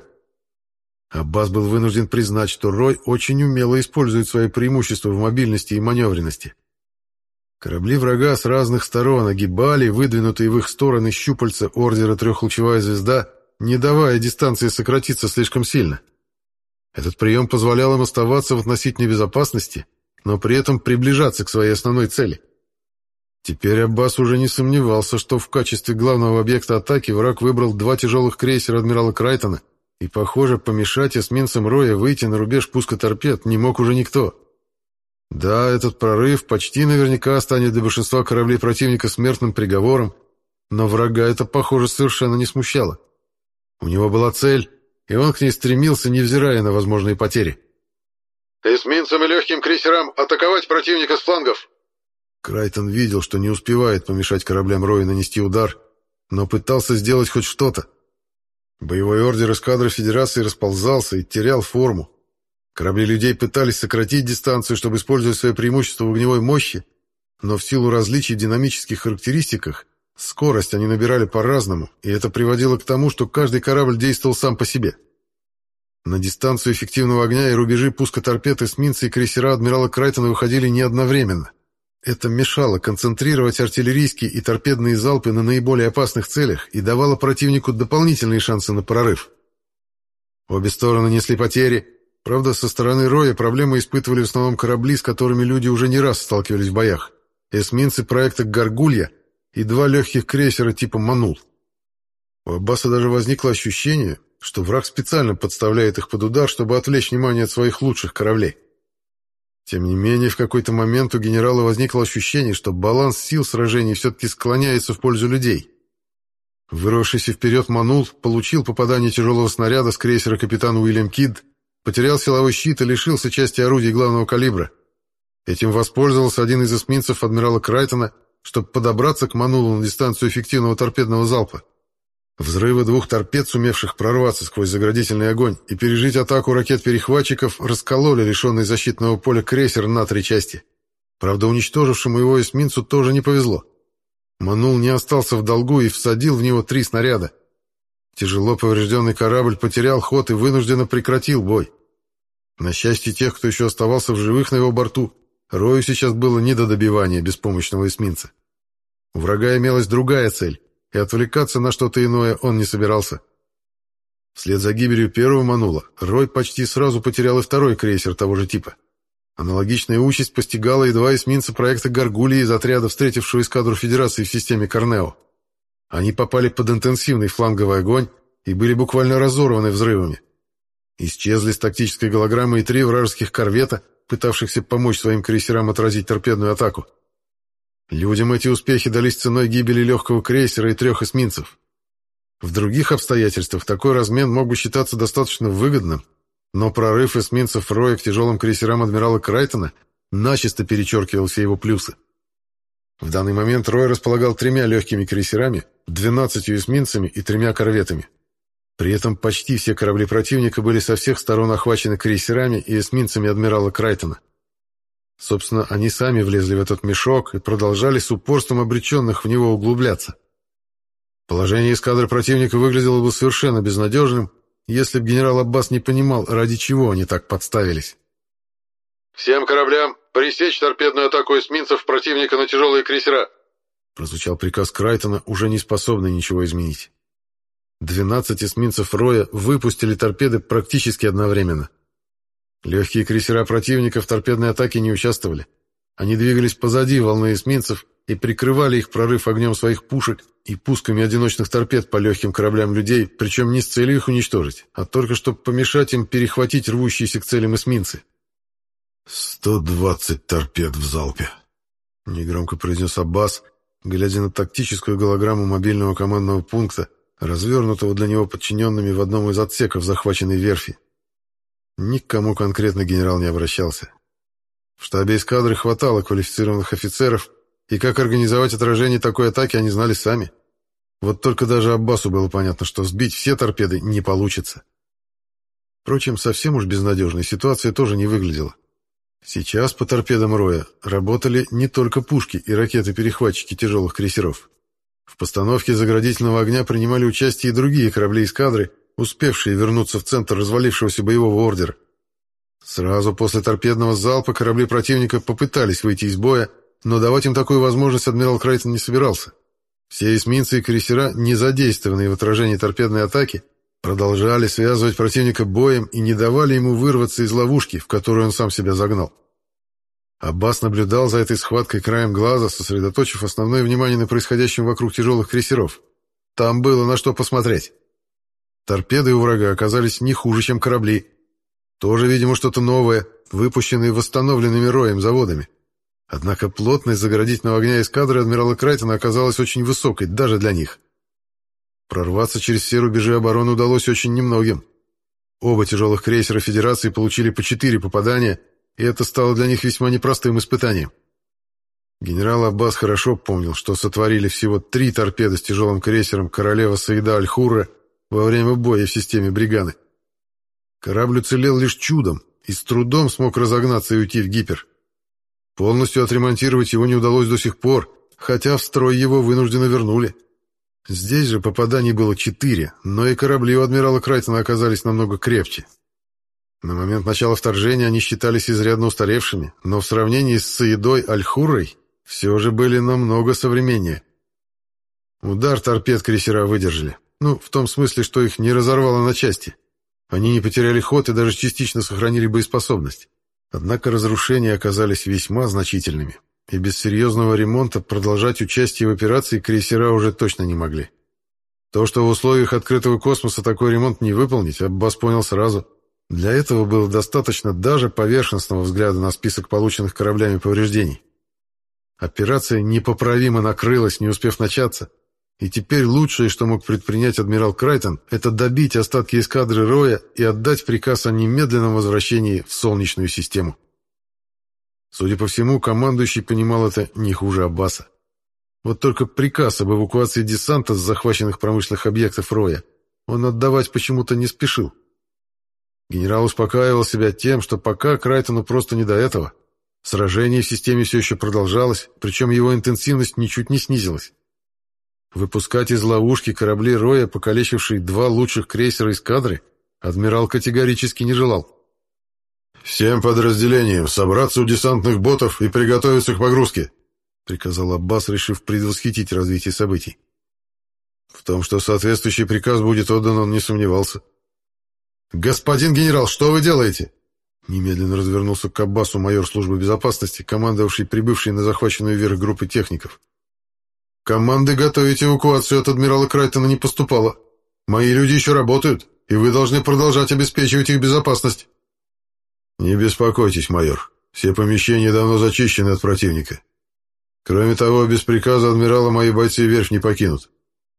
Speaker 1: Аббас был вынужден признать, что Рой очень умело использует свои преимущества в мобильности и маневренности. Корабли врага с разных сторон огибали выдвинутые в их стороны щупальца ордера «Трехлучевая звезда», не давая дистанции сократиться слишком сильно. Этот прием позволял им оставаться в относительной безопасности, но при этом приближаться к своей основной цели. Теперь Аббас уже не сомневался, что в качестве главного объекта атаки враг выбрал 2 тяжелых крейсера адмирала Крайтона, и, похоже, помешать эсминцам Роя выйти на рубеж пуска торпед не мог уже никто. Да, этот прорыв почти наверняка станет для большинства кораблей противника смертным приговором, Но врага это, похоже, совершенно не смущало. У него была цель, и он к ней стремился, невзирая на возможные потери.
Speaker 2: «Эсминцам и легким крейсерам атаковать противника с флангов!»
Speaker 1: Крайтон видел, что не успевает помешать кораблям Роя нанести удар, но пытался сделать хоть что-то. Боевой ордер эскадры Федерации расползался и терял форму. Корабли людей пытались сократить дистанцию, чтобы использовать свое преимущество в огневой мощи, но в силу различий в динамических характеристиках скорость они набирали по-разному, и это приводило к тому, что каждый корабль действовал сам по себе. На дистанцию эффективного огня и рубежи пуска торпед эсминцы и крейсера адмирала Крайтона выходили не одновременно. Это мешало концентрировать артиллерийские и торпедные залпы на наиболее опасных целях и давало противнику дополнительные шансы на прорыв. Обе стороны несли потери. Правда, со стороны Роя проблемы испытывали в основном корабли, с которыми люди уже не раз сталкивались в боях. Эсминцы проекта «Гаргулья» и 2 легких крейсера типа «Манул». У Аббаса даже возникло ощущение, что враг специально подставляет их под удар, чтобы отвлечь внимание от своих лучших кораблей. Тем не менее, в какой-то момент у генерала возникло ощущение, что баланс сил сражений все-таки склоняется в пользу людей. Вырвавшийся вперед «Манул» получил попадание тяжелого снаряда с крейсера капитан Уильям Кидд, потерял силовой щит и лишился части орудий главного калибра. Этим воспользовался один из эсминцев адмирала Крайтона, чтобы подобраться к «Манулу» на дистанцию эффективного торпедного залпа. Взрывы 2 торпед, сумевших прорваться сквозь заградительный огонь и пережить атаку ракет-перехватчиков, раскололи лишенный защитного поля крейсер на 3 части. Правда, уничтожившему его эсминцу тоже не повезло. «Манул» не остался в долгу и всадил в него 3 снаряда. Тяжело поврежденный корабль потерял ход и вынужденно прекратил бой. На счастье тех, кто еще оставался в живых на его борту, Рою сейчас было не до добивания беспомощного эсминца. У врага имелась другая цель, и отвлекаться на что-то иное он не собирался. Вслед за гибелью первого «Манула» Рой почти сразу потерял и 2-й крейсер того же типа. Аналогичная участь постигала и 2 эсминца проекта «Гаргулья» из отряда, встретившего эскадру Федерации в системе «Корнео». Они попали под интенсивный фланговый огонь и были буквально разорваны взрывами. Исчезли с тактической голограммы и 3 вражеских корвета, пытавшихся помочь своим крейсерам отразить торпедную атаку. Людям эти успехи дались ценой гибели легкого крейсера и 3 эсминцев. В других обстоятельствах такой размен мог бы считаться достаточно выгодным, но прорыв эсминцев Роя к тяжелым крейсерам адмирала Крайтона начисто перечеркивал все его плюсы. В данный момент Рой располагал 3 легкими крейсерами, 12 эсминцами и 3 корветами. При этом почти все корабли противника были со всех сторон охвачены крейсерами и эсминцами адмирала Крайтона. Собственно, они сами влезли в этот мешок и продолжали с упорством обреченных в него углубляться. Положение эскадры противника выглядело бы совершенно безнадежным, если бы генерал Аббас не понимал, ради чего они так подставились.
Speaker 2: «Всем кораблям пресечь торпедную атаку эсминцев противника на тяжелые крейсера!»
Speaker 1: Прозвучал приказ Крайтона, уже не способный ничего изменить. 12 эсминцев Роя выпустили торпеды практически одновременно. Легкие крейсера противника в торпедной атаке не участвовали. Они двигались позади волны эсминцев и прикрывали их прорыв огнем своих пушек и пусками одиночных торпед по легким кораблям людей, причем не с целью их уничтожить, а только чтобы помешать им перехватить рвущиеся к целям эсминцы.
Speaker 3: 120 торпед в залпе,
Speaker 1: негромко произнес Аббас, глядя на тактическую голограмму мобильного командного пункта, развернутого для него подчиненными в одном из отсеков захваченной верфи. Ни к кому конкретно генерал не обращался. В штабе эскадры хватало квалифицированных офицеров, и как организовать отражение такой атаки они знали сами. Вот только даже Аббасу было понятно, что сбить все торпеды не получится. Впрочем, совсем уж безнадежной ситуация тоже не выглядела. Сейчас по торпедам Роя работали не только пушки и ракеты-перехватчики тяжелых крейсеров. В постановке заградительного огня принимали участие и другие корабли эскадры, успевшие вернуться в центр развалившегося боевого ордера. Сразу после торпедного залпа корабли противника попытались выйти из боя, но давать им такую возможность адмирал Крайтон не собирался. Все эсминцы и крейсера, не задействованные в отражении торпедной атаки, продолжали связывать противника боем и не давали ему вырваться из ловушки, в которую он сам себя загнал. Аббас наблюдал за этой схваткой краем глаза, сосредоточив основное внимание на происходящем вокруг тяжелых крейсеров. Там было на что посмотреть. Торпеды у врага оказались не хуже, чем корабли. Тоже, видимо, что-то новое, выпущенные восстановленными Роем заводами. Однако плотность заградительного огня эскадры адмирала Крайтона оказалась очень высокой даже для них. Прорваться через все рубежи обороны удалось очень немногим. Оба тяжелых крейсера Федерации получили по 4 попадания, и это стало для них весьма непростым испытанием. Генерал Аббас хорошо помнил, что сотворили всего 3 торпеды с тяжелым крейсером «Королева Саида Аль-Хурра» во время боя в системе «Бриганы». Корабль уцелел лишь чудом и с трудом смог разогнаться и уйти в гипер. Полностью отремонтировать его не удалось до сих пор, хотя в строй его вынужденно вернули. Здесь же попаданий было 4, но и корабли у адмирала Крайтона оказались намного крепче. На момент начала вторжения они считались изрядно устаревшими, но в сравнении с Саидой Аль-Хуррой все же были намного современнее. Удар торпед крейсера выдержали. В том смысле, что их не разорвало на части. Они не потеряли ход и даже частично сохранили боеспособность. Однако разрушения оказались весьма значительными, и без серьезного ремонта продолжать участие в операции крейсера уже точно не могли. То, что в условиях открытого космоса такой ремонт не выполнить, Аббас понял сразу. Для этого было достаточно даже поверхностного взгляда на список полученных кораблями повреждений. Операция непоправимо накрылась, не успев начаться, и теперь лучшее, что мог предпринять адмирал Крайтон, это добить остатки эскадры Роя и отдать приказ о немедленном возвращении в Солнечную систему. Судя по всему, командующий понимал это не хуже Аббаса. Вот только приказ об эвакуации десанта с захваченных промышленных объектов Роя он отдавать почему-то не спешил. Генерал успокаивал себя тем, что пока Крайтону просто не до этого. Сражение в системе все еще продолжалось, причем его интенсивность ничуть не снизилась. Выпускать из ловушки корабли Роя, покалечившие 2 лучших крейсера эскадры, адмирал категорически не желал.
Speaker 2: «Всем подразделениям собраться у десантных ботов и приготовиться к погрузке», приказал Аббас, решив предвосхитить развитие событий. В том, что соответствующий приказ будет отдан, он не сомневался. «Господин генерал, что вы делаете?» Немедленно развернулся к Аббасу майор службы безопасности, командовавший прибывшей на захваченную вверх группы техников. «Команды готовить эвакуацию от адмирала Крайтона не поступало. Мои люди еще работают, и вы должны продолжать обеспечивать их безопасность». «Не беспокойтесь, майор. Все помещения давно зачищены от противника. Кроме того, без приказа адмирала мои бойцы верфь не покинут.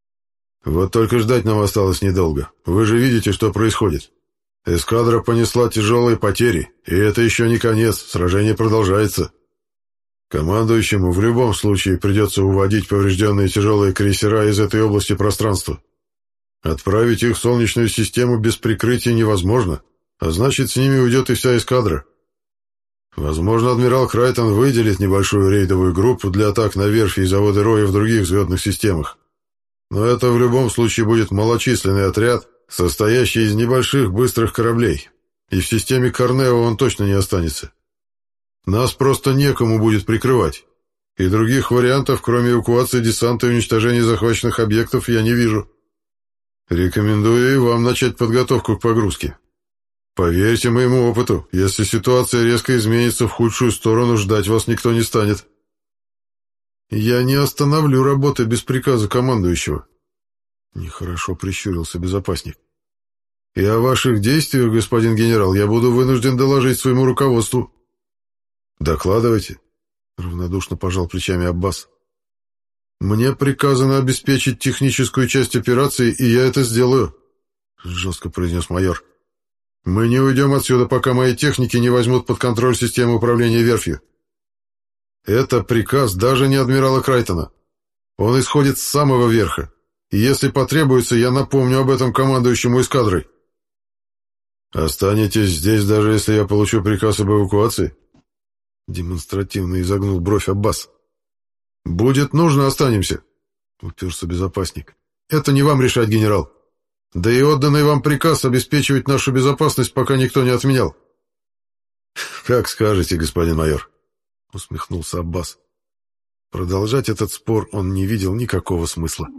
Speaker 2: Вот только ждать нам осталось недолго. Вы же видите, что происходит. Эскадра понесла тяжелые потери, и это еще не конец, сражение продолжается. Командующему в любом случае придется уводить поврежденные тяжелые крейсера из этой области пространства. Отправить их в Солнечную систему без прикрытия невозможно, а значит, с ними уйдет и вся эскадра. Возможно, адмирал Крайтон выделит небольшую рейдовую группу для атак на верфи и заводы Роя в других звездных системах. Но это в любом случае будет малочисленный отряд, состоящий из небольших быстрых кораблей, и в системе Корнео он точно не останется. Нас просто некому будет прикрывать, и других вариантов, кроме эвакуации десанта и уничтожения захваченных объектов, я не вижу. Рекомендую и вам начать подготовку к погрузке. Поверьте моему опыту, если ситуация резко изменится в худшую сторону, ждать вас никто не станет». «Я не остановлю работы без приказа командующего», — нехорошо прищурился безопасник. «И о ваших действиях, господин генерал, я буду вынужден доложить своему руководству». «Докладывайте», — равнодушно пожал плечами Аббас. «Мне приказано обеспечить техническую часть операции, и я это сделаю», — жестко произнес майор. «Мы не уйдем отсюда, пока мои техники не возьмут под контроль систему управления верфью. Это приказ даже не адмирала Крайтона. Он исходит с самого верха, и если потребуется, я напомню об этом командующему эскадрой». «Останетесь здесь, даже если я получу приказ об эвакуации?» Демонстративно изогнул бровь Аббас. «Будет нужно, останемся», — уперся безопасник. «Это не вам решать, генерал. Да и отданный вам приказ обеспечивать нашу безопасность, пока никто не отменял». «Как скажете, господин майор», — усмехнулся Аббас. Продолжать этот спор он не видел никакого смысла.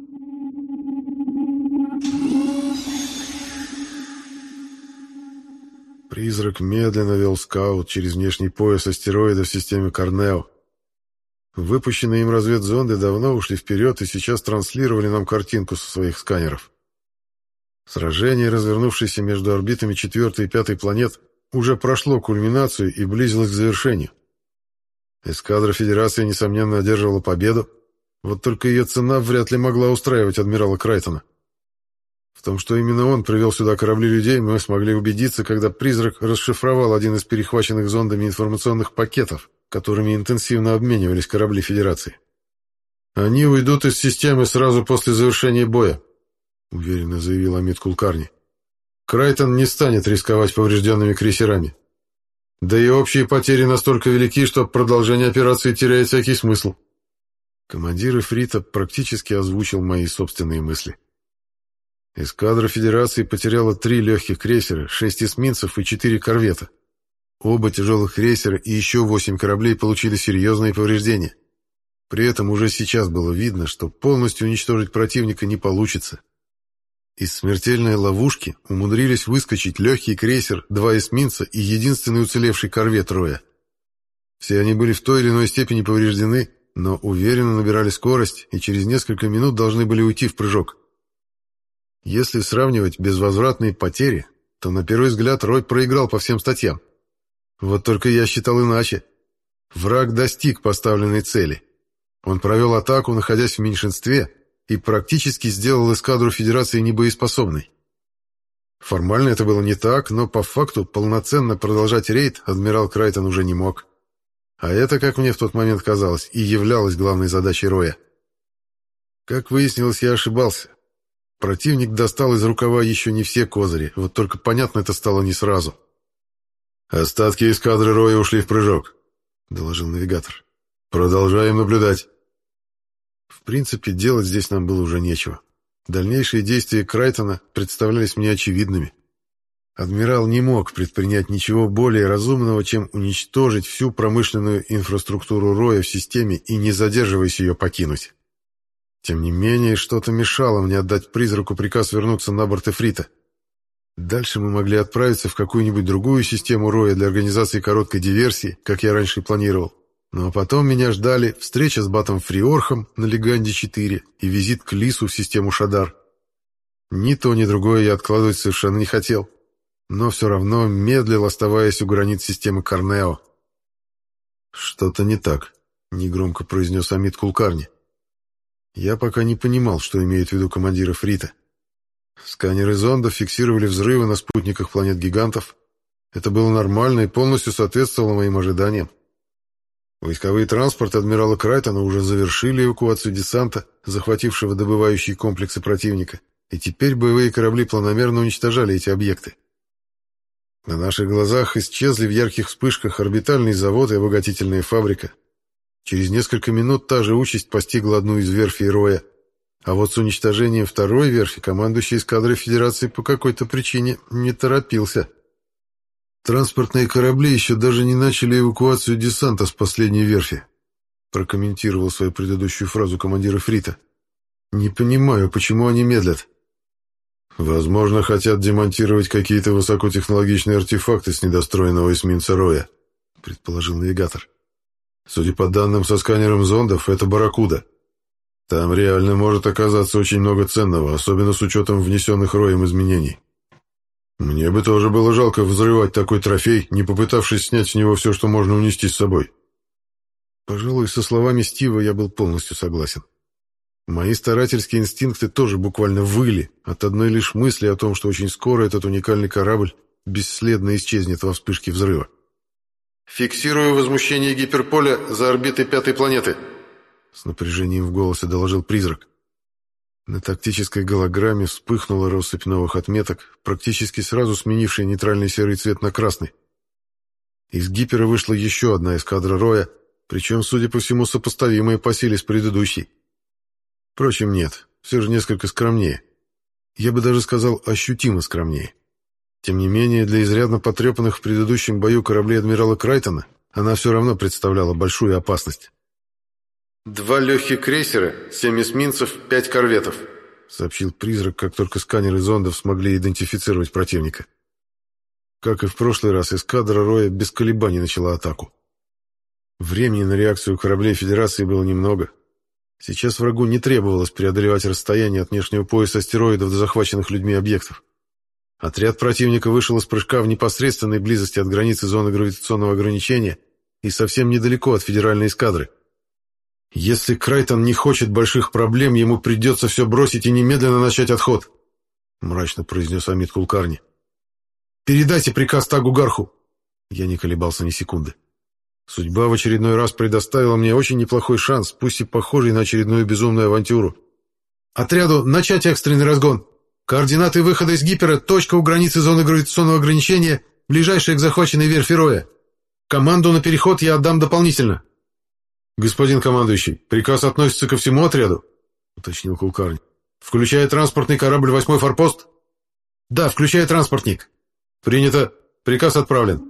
Speaker 2: Призрак медленно вел скаут через внешний пояс астероида в системе Корнео. Выпущенные им разведзонды давно ушли вперед и сейчас транслировали нам картинку со своих сканеров. Сражение, развернувшееся между орбитами 4-й и 5-й планет, уже прошло кульминацию и близилось к завершению.
Speaker 1: Эскадра Федерации, несомненно, одерживала победу, вот только ее цена вряд ли могла устраивать адмирала Крайтона. В том, что именно он привел сюда корабли людей, мы смогли убедиться, когда «Призрак» расшифровал один из перехваченных зондами информационных пакетов, которыми интенсивно обменивались корабли Федерации. «Они уйдут из системы сразу после завершения боя», — уверенно заявил Амид Кулкарни. «Крайтон не станет рисковать поврежденными крейсерами. Да и общие потери настолько велики, что продолжение операции теряет всякий смысл». Командир Эфрита практически озвучил мои собственные мысли. Эскадра Федерации потеряла 3 легких крейсера, 6 эсминцев и 4 корвета. Оба тяжелых крейсера и еще 8 кораблей получили серьезные повреждения. При этом уже сейчас было видно, что полностью уничтожить противника не получится. Из смертельной ловушки умудрились выскочить легкий крейсер, 2 эсминца и единственный уцелевший корвет Роя. Все они были в той или иной степени повреждены, но уверенно набирали скорость и через несколько минут должны были уйти в прыжок. Если сравнивать безвозвратные потери, то на первый взгляд Рой проиграл по всем статьям. Вот только я считал иначе. Враг достиг поставленной цели. Он провел атаку, находясь в меньшинстве, и практически сделал эскадру Федерации небоеспособной. Формально это было не так, но по факту полноценно продолжать рейд адмирал Крайтон уже не мог. А это, как мне в тот момент казалось, и являлось главной задачей Роя. Как выяснилось, я ошибался. Противник достал из рукава еще не все козыри, вот только понятно это стало не сразу. «Остатки эскадры Роя ушли в прыжок», — доложил навигатор. «Продолжаем наблюдать». В принципе, делать здесь нам было уже нечего. Дальнейшие действия Крайтона представлялись мне очевидными. Адмирал не мог предпринять ничего более разумного, чем уничтожить всю промышленную инфраструктуру Роя в системе и, не задерживаясь, ее покинуть. Тем не менее, что-то мешало мне отдать призраку приказ вернуться на борт Эфрита. Дальше мы могли отправиться в какую-нибудь другую систему Роя для организации короткой диверсии, как я раньше и планировал. Но потом меня ждали встреча с Батом Фриорхом на Леганде-4 и визит к Лису в систему Шадар. Ни то, ни другое я откладывать совершенно не хотел, но все равно медлил, оставаясь у границ системы Корнео. «Что-то не так», — негромко произнес Амид Кулкарни. Я пока не понимал, что имеет в виду командир Эфрита. Сканеры зонда фиксировали взрывы на спутниках планет-гигантов. Это было нормально и полностью соответствовало моим ожиданиям. Войсковые транспорты адмирала Крайтона уже завершили эвакуацию десанта, захватившего добывающие комплексы противника, и теперь боевые корабли планомерно уничтожали эти объекты. На наших глазах исчезли в ярких вспышках орбитальный завод и обогатительная фабрика. Через несколько минут та же участь постигла одну из верфей Роя, а вот с уничтожением второй верфи командующий эскадрой Федерации по какой-то причине не торопился. «Транспортные корабли еще даже не начали эвакуацию десанта с последней верфи», прокомментировал свою предыдущую фразу командир Эфрита. «Не понимаю, почему они медлят». «Возможно, хотят демонтировать какие-то высокотехнологичные артефакты с недостроенного эсминца Роя», предположил навигатор. «Судя по данным со сканером зондов, это «Барракуда». Там реально может оказаться очень много ценного, особенно с учетом внесенных Роем изменений. Мне бы тоже было жалко взрывать такой трофей, не попытавшись снять с него все, что можно унести с собой». Пожалуй, со словами Стива я был полностью согласен. Мои старательские инстинкты тоже буквально выли от одной лишь мысли о том, что очень скоро этот уникальный корабль бесследно исчезнет во вспышке взрыва. «Фиксирую возмущение гиперполя за орбитой 5-й планеты», — с напряжением в голосе доложил призрак. На тактической голограмме вспыхнула россыпь новых отметок, практически сразу сменившая нейтральный серый цвет на красный. Из гипера вышла еще одна эскадра Роя, причем, судя по всему, сопоставимая по силе с предыдущей. Впрочем, нет, все же несколько скромнее. Я бы даже сказал, ощутимо скромнее. Тем не менее, для изрядно потрепанных в предыдущем бою кораблей адмирала Крайтона она все равно представляла большую опасность. 2 легких крейсера, 7 эсминцев, 5 корветов, сообщил призрак, как только сканеры зондов смогли идентифицировать противника. Как и в прошлый раз, эскадра Роя без колебаний начала атаку. Времени на реакцию кораблей Федерации было немного. Сейчас врагу не требовалось преодолевать расстояние от внешнего пояса астероидов до захваченных людьми объектов. Отряд противника вышел из прыжка в непосредственной близости от границы зоны гравитационного ограничения и совсем недалеко от федеральной эскадры. Если Крайтон не хочет больших проблем, ему придется все бросить и немедленно начать отход, мрачно произнес Амит Кулкарни. Передайте приказ Тагу Гарху. Я не колебался ни секунды. Судьба в очередной раз предоставила мне очень неплохой шанс, пусть и похожий на очередную безумную авантюру. Отряду начать экстренный разгон. Координаты выхода из гипера, точка у границы зоны гравитационного ограничения, ближайшая к захваченной верфи Роя. Команду на переход я отдам дополнительно. Господин командующий, приказ относится ко всему отряду, уточнил Кулкарни. Включая транспортный корабль «8-й форпост»? Да, включая транспортник. Принято. Приказ отправлен.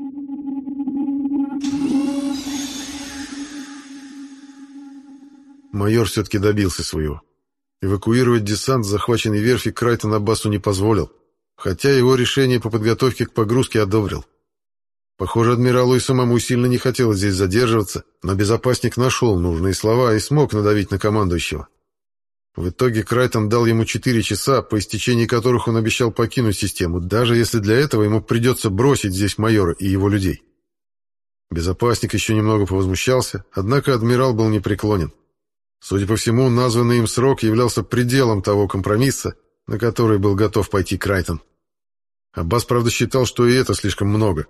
Speaker 1: Майор все-таки добился своего. Эвакуировать десант с захваченной верфи Крайтон Аббасу не позволил, хотя его решение по подготовке к погрузке одобрил. Похоже, адмиралу и самому сильно не хотелось здесь задерживаться, но безопасник нашел нужные слова и смог надавить на командующего. В итоге Крайтон дал ему 4 часа, по истечении которых он обещал покинуть систему, даже если для этого ему придется бросить здесь майора и его людей. Безопасник еще немного повозмущался, однако адмирал был непреклонен. Судя по всему, названный им срок являлся пределом того компромисса, на который был готов пойти Крайтон. Аббас, правда, считал, что и это слишком много.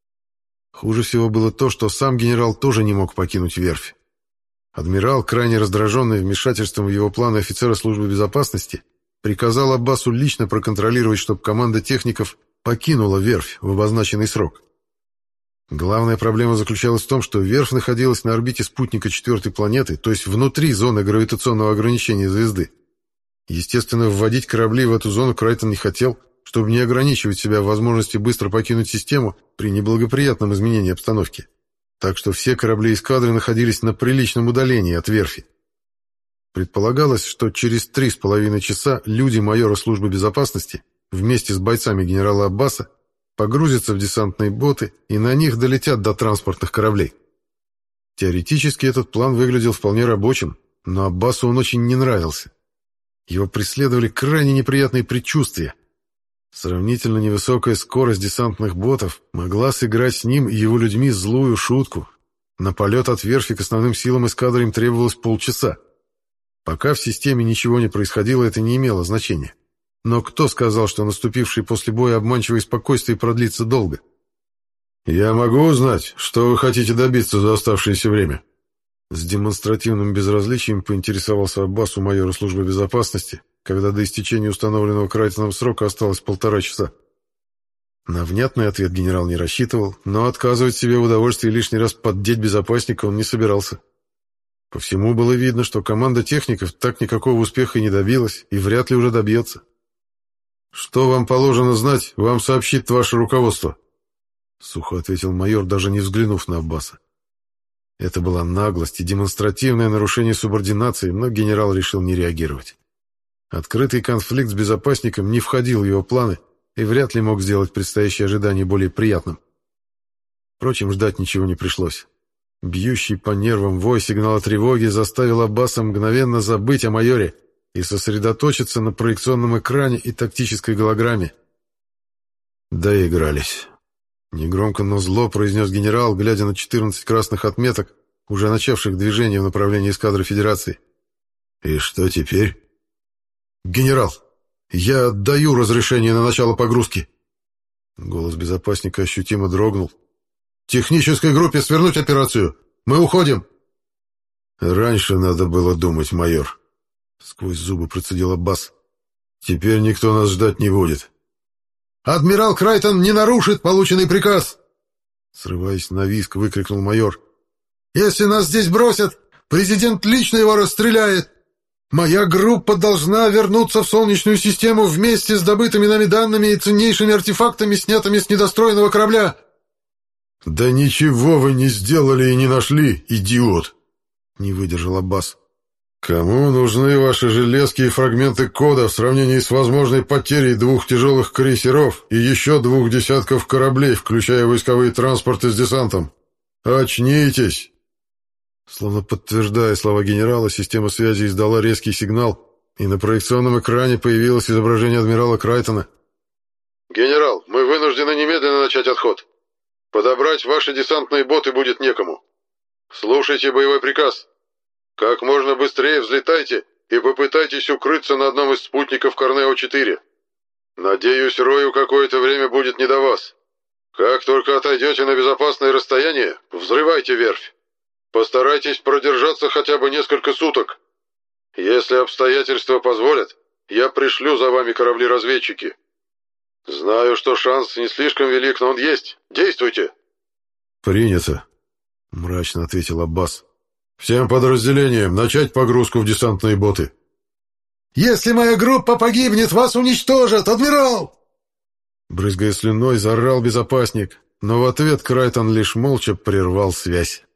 Speaker 1: Хуже всего было то, что сам генерал тоже не мог покинуть верфь. Адмирал, крайне раздраженный вмешательством в его планы офицера службы безопасности, приказал Аббасу лично проконтролировать, чтобы команда техников покинула верфь в обозначенный срок. Главная проблема заключалась в том, что верфь находилась на орбите спутника 4-й планеты, то есть внутри зоны гравитационного ограничения звезды. Естественно, вводить корабли в эту зону Крайтон не хотел, чтобы не ограничивать себя в возможности быстро покинуть систему при неблагоприятном изменении обстановки. Так что все корабли эскадры находились на приличном удалении от верфи. Предполагалось, что через 3,5 часа люди майора службы безопасности вместе с бойцами генерала Аббаса погрузятся в десантные боты и на них долетят до транспортных кораблей. Теоретически этот план выглядел вполне рабочим, но Аббасу он очень не нравился. Его преследовали крайне неприятные предчувствия. Сравнительно невысокая скорость десантных ботов могла сыграть с ним и его людьми злую шутку. На полет от верфи к основным силам эскадры им требовалось полчаса. Пока в системе ничего не происходило, это не имело значения. Но кто сказал, что наступившее после боя обманчивое спокойствие продлится долго? «Я могу узнать, что вы хотите добиться за оставшееся время?» С демонстративным безразличием поинтересовался Аббас у майора службы безопасности, когда до истечения установленного Крайтоном срока осталось 1,5 часа. На внятный ответ генерал не рассчитывал, но отказывать себе в удовольствии лишний раз поддеть безопасника он не собирался. По всему было видно, что команда техников так никакого успеха и не добилась, и вряд ли уже добьется. «Что вам положено знать, вам сообщит ваше руководство», — сухо ответил майор, даже не взглянув на Аббаса. Это была наглость и демонстративное нарушение субординации, но генерал решил не реагировать. Открытый конфликт с безопасником не входил в его планы и вряд ли мог сделать предстоящее ожидание более приятным. Впрочем, ждать ничего не пришлось. Бьющий по нервам вой сигнала тревоги заставил Аббаса мгновенно забыть о майоре и сосредоточиться на проекционном экране и тактической голограмме. «Доигрались», — негромко, но зло произнес генерал, глядя на 14 красных отметок, уже начавших движение в направлении эскадры Федерации. «И что теперь?» «Генерал, я отдаю разрешение на начало погрузки». Голос безопасника ощутимо дрогнул. «Технической группе свернуть операцию. Мы уходим». «Раньше надо было думать, майор», — сквозь зубы процедил Аббас. «Теперь никто нас ждать не будет». «Адмирал Крайтон не нарушит полученный приказ!» Срываясь на визг, выкрикнул майор. «Если нас здесь бросят, президент лично его расстреляет. Моя группа должна вернуться в Солнечную систему вместе с добытыми нами данными и ценнейшими артефактами, снятыми с недостроенного корабля». «Да ничего вы не сделали и не нашли, идиот!» — не выдержал Аббас. «Кому нужны ваши железки и фрагменты кода в сравнении с возможной потерей 2 тяжелых крейсеров и еще 2 десятков кораблей, включая войсковые транспорты с десантом? Очнитесь!» Словно подтверждая слова генерала, система связи издала резкий сигнал, и на проекционном экране появилось изображение адмирала Крайтона.
Speaker 2: «Генерал, мы вынуждены немедленно начать отход». Подобрать ваши десантные боты будет некому. Слушайте боевой приказ. Как можно быстрее взлетайте и попытайтесь укрыться на одном из спутников Корнео-4. Надеюсь, Рою какое-то время будет не до вас. Как только отойдете на безопасное расстояние, взрывайте верфь. Постарайтесь продержаться хотя бы несколько суток. Если обстоятельства позволят, я пришлю за вами корабли-разведчики. Знаю, что шанс не слишком велик, но он есть. Действуйте!»
Speaker 1: «Принято», — мрачно ответил Аббас. «Всем подразделениям начать погрузку в десантные боты».
Speaker 3: «Если моя группа погибнет, вас уничтожат, адмирал!»
Speaker 1: Брызгая слюной, заорал безопасник, но в ответ Крайтон лишь молча прервал связь.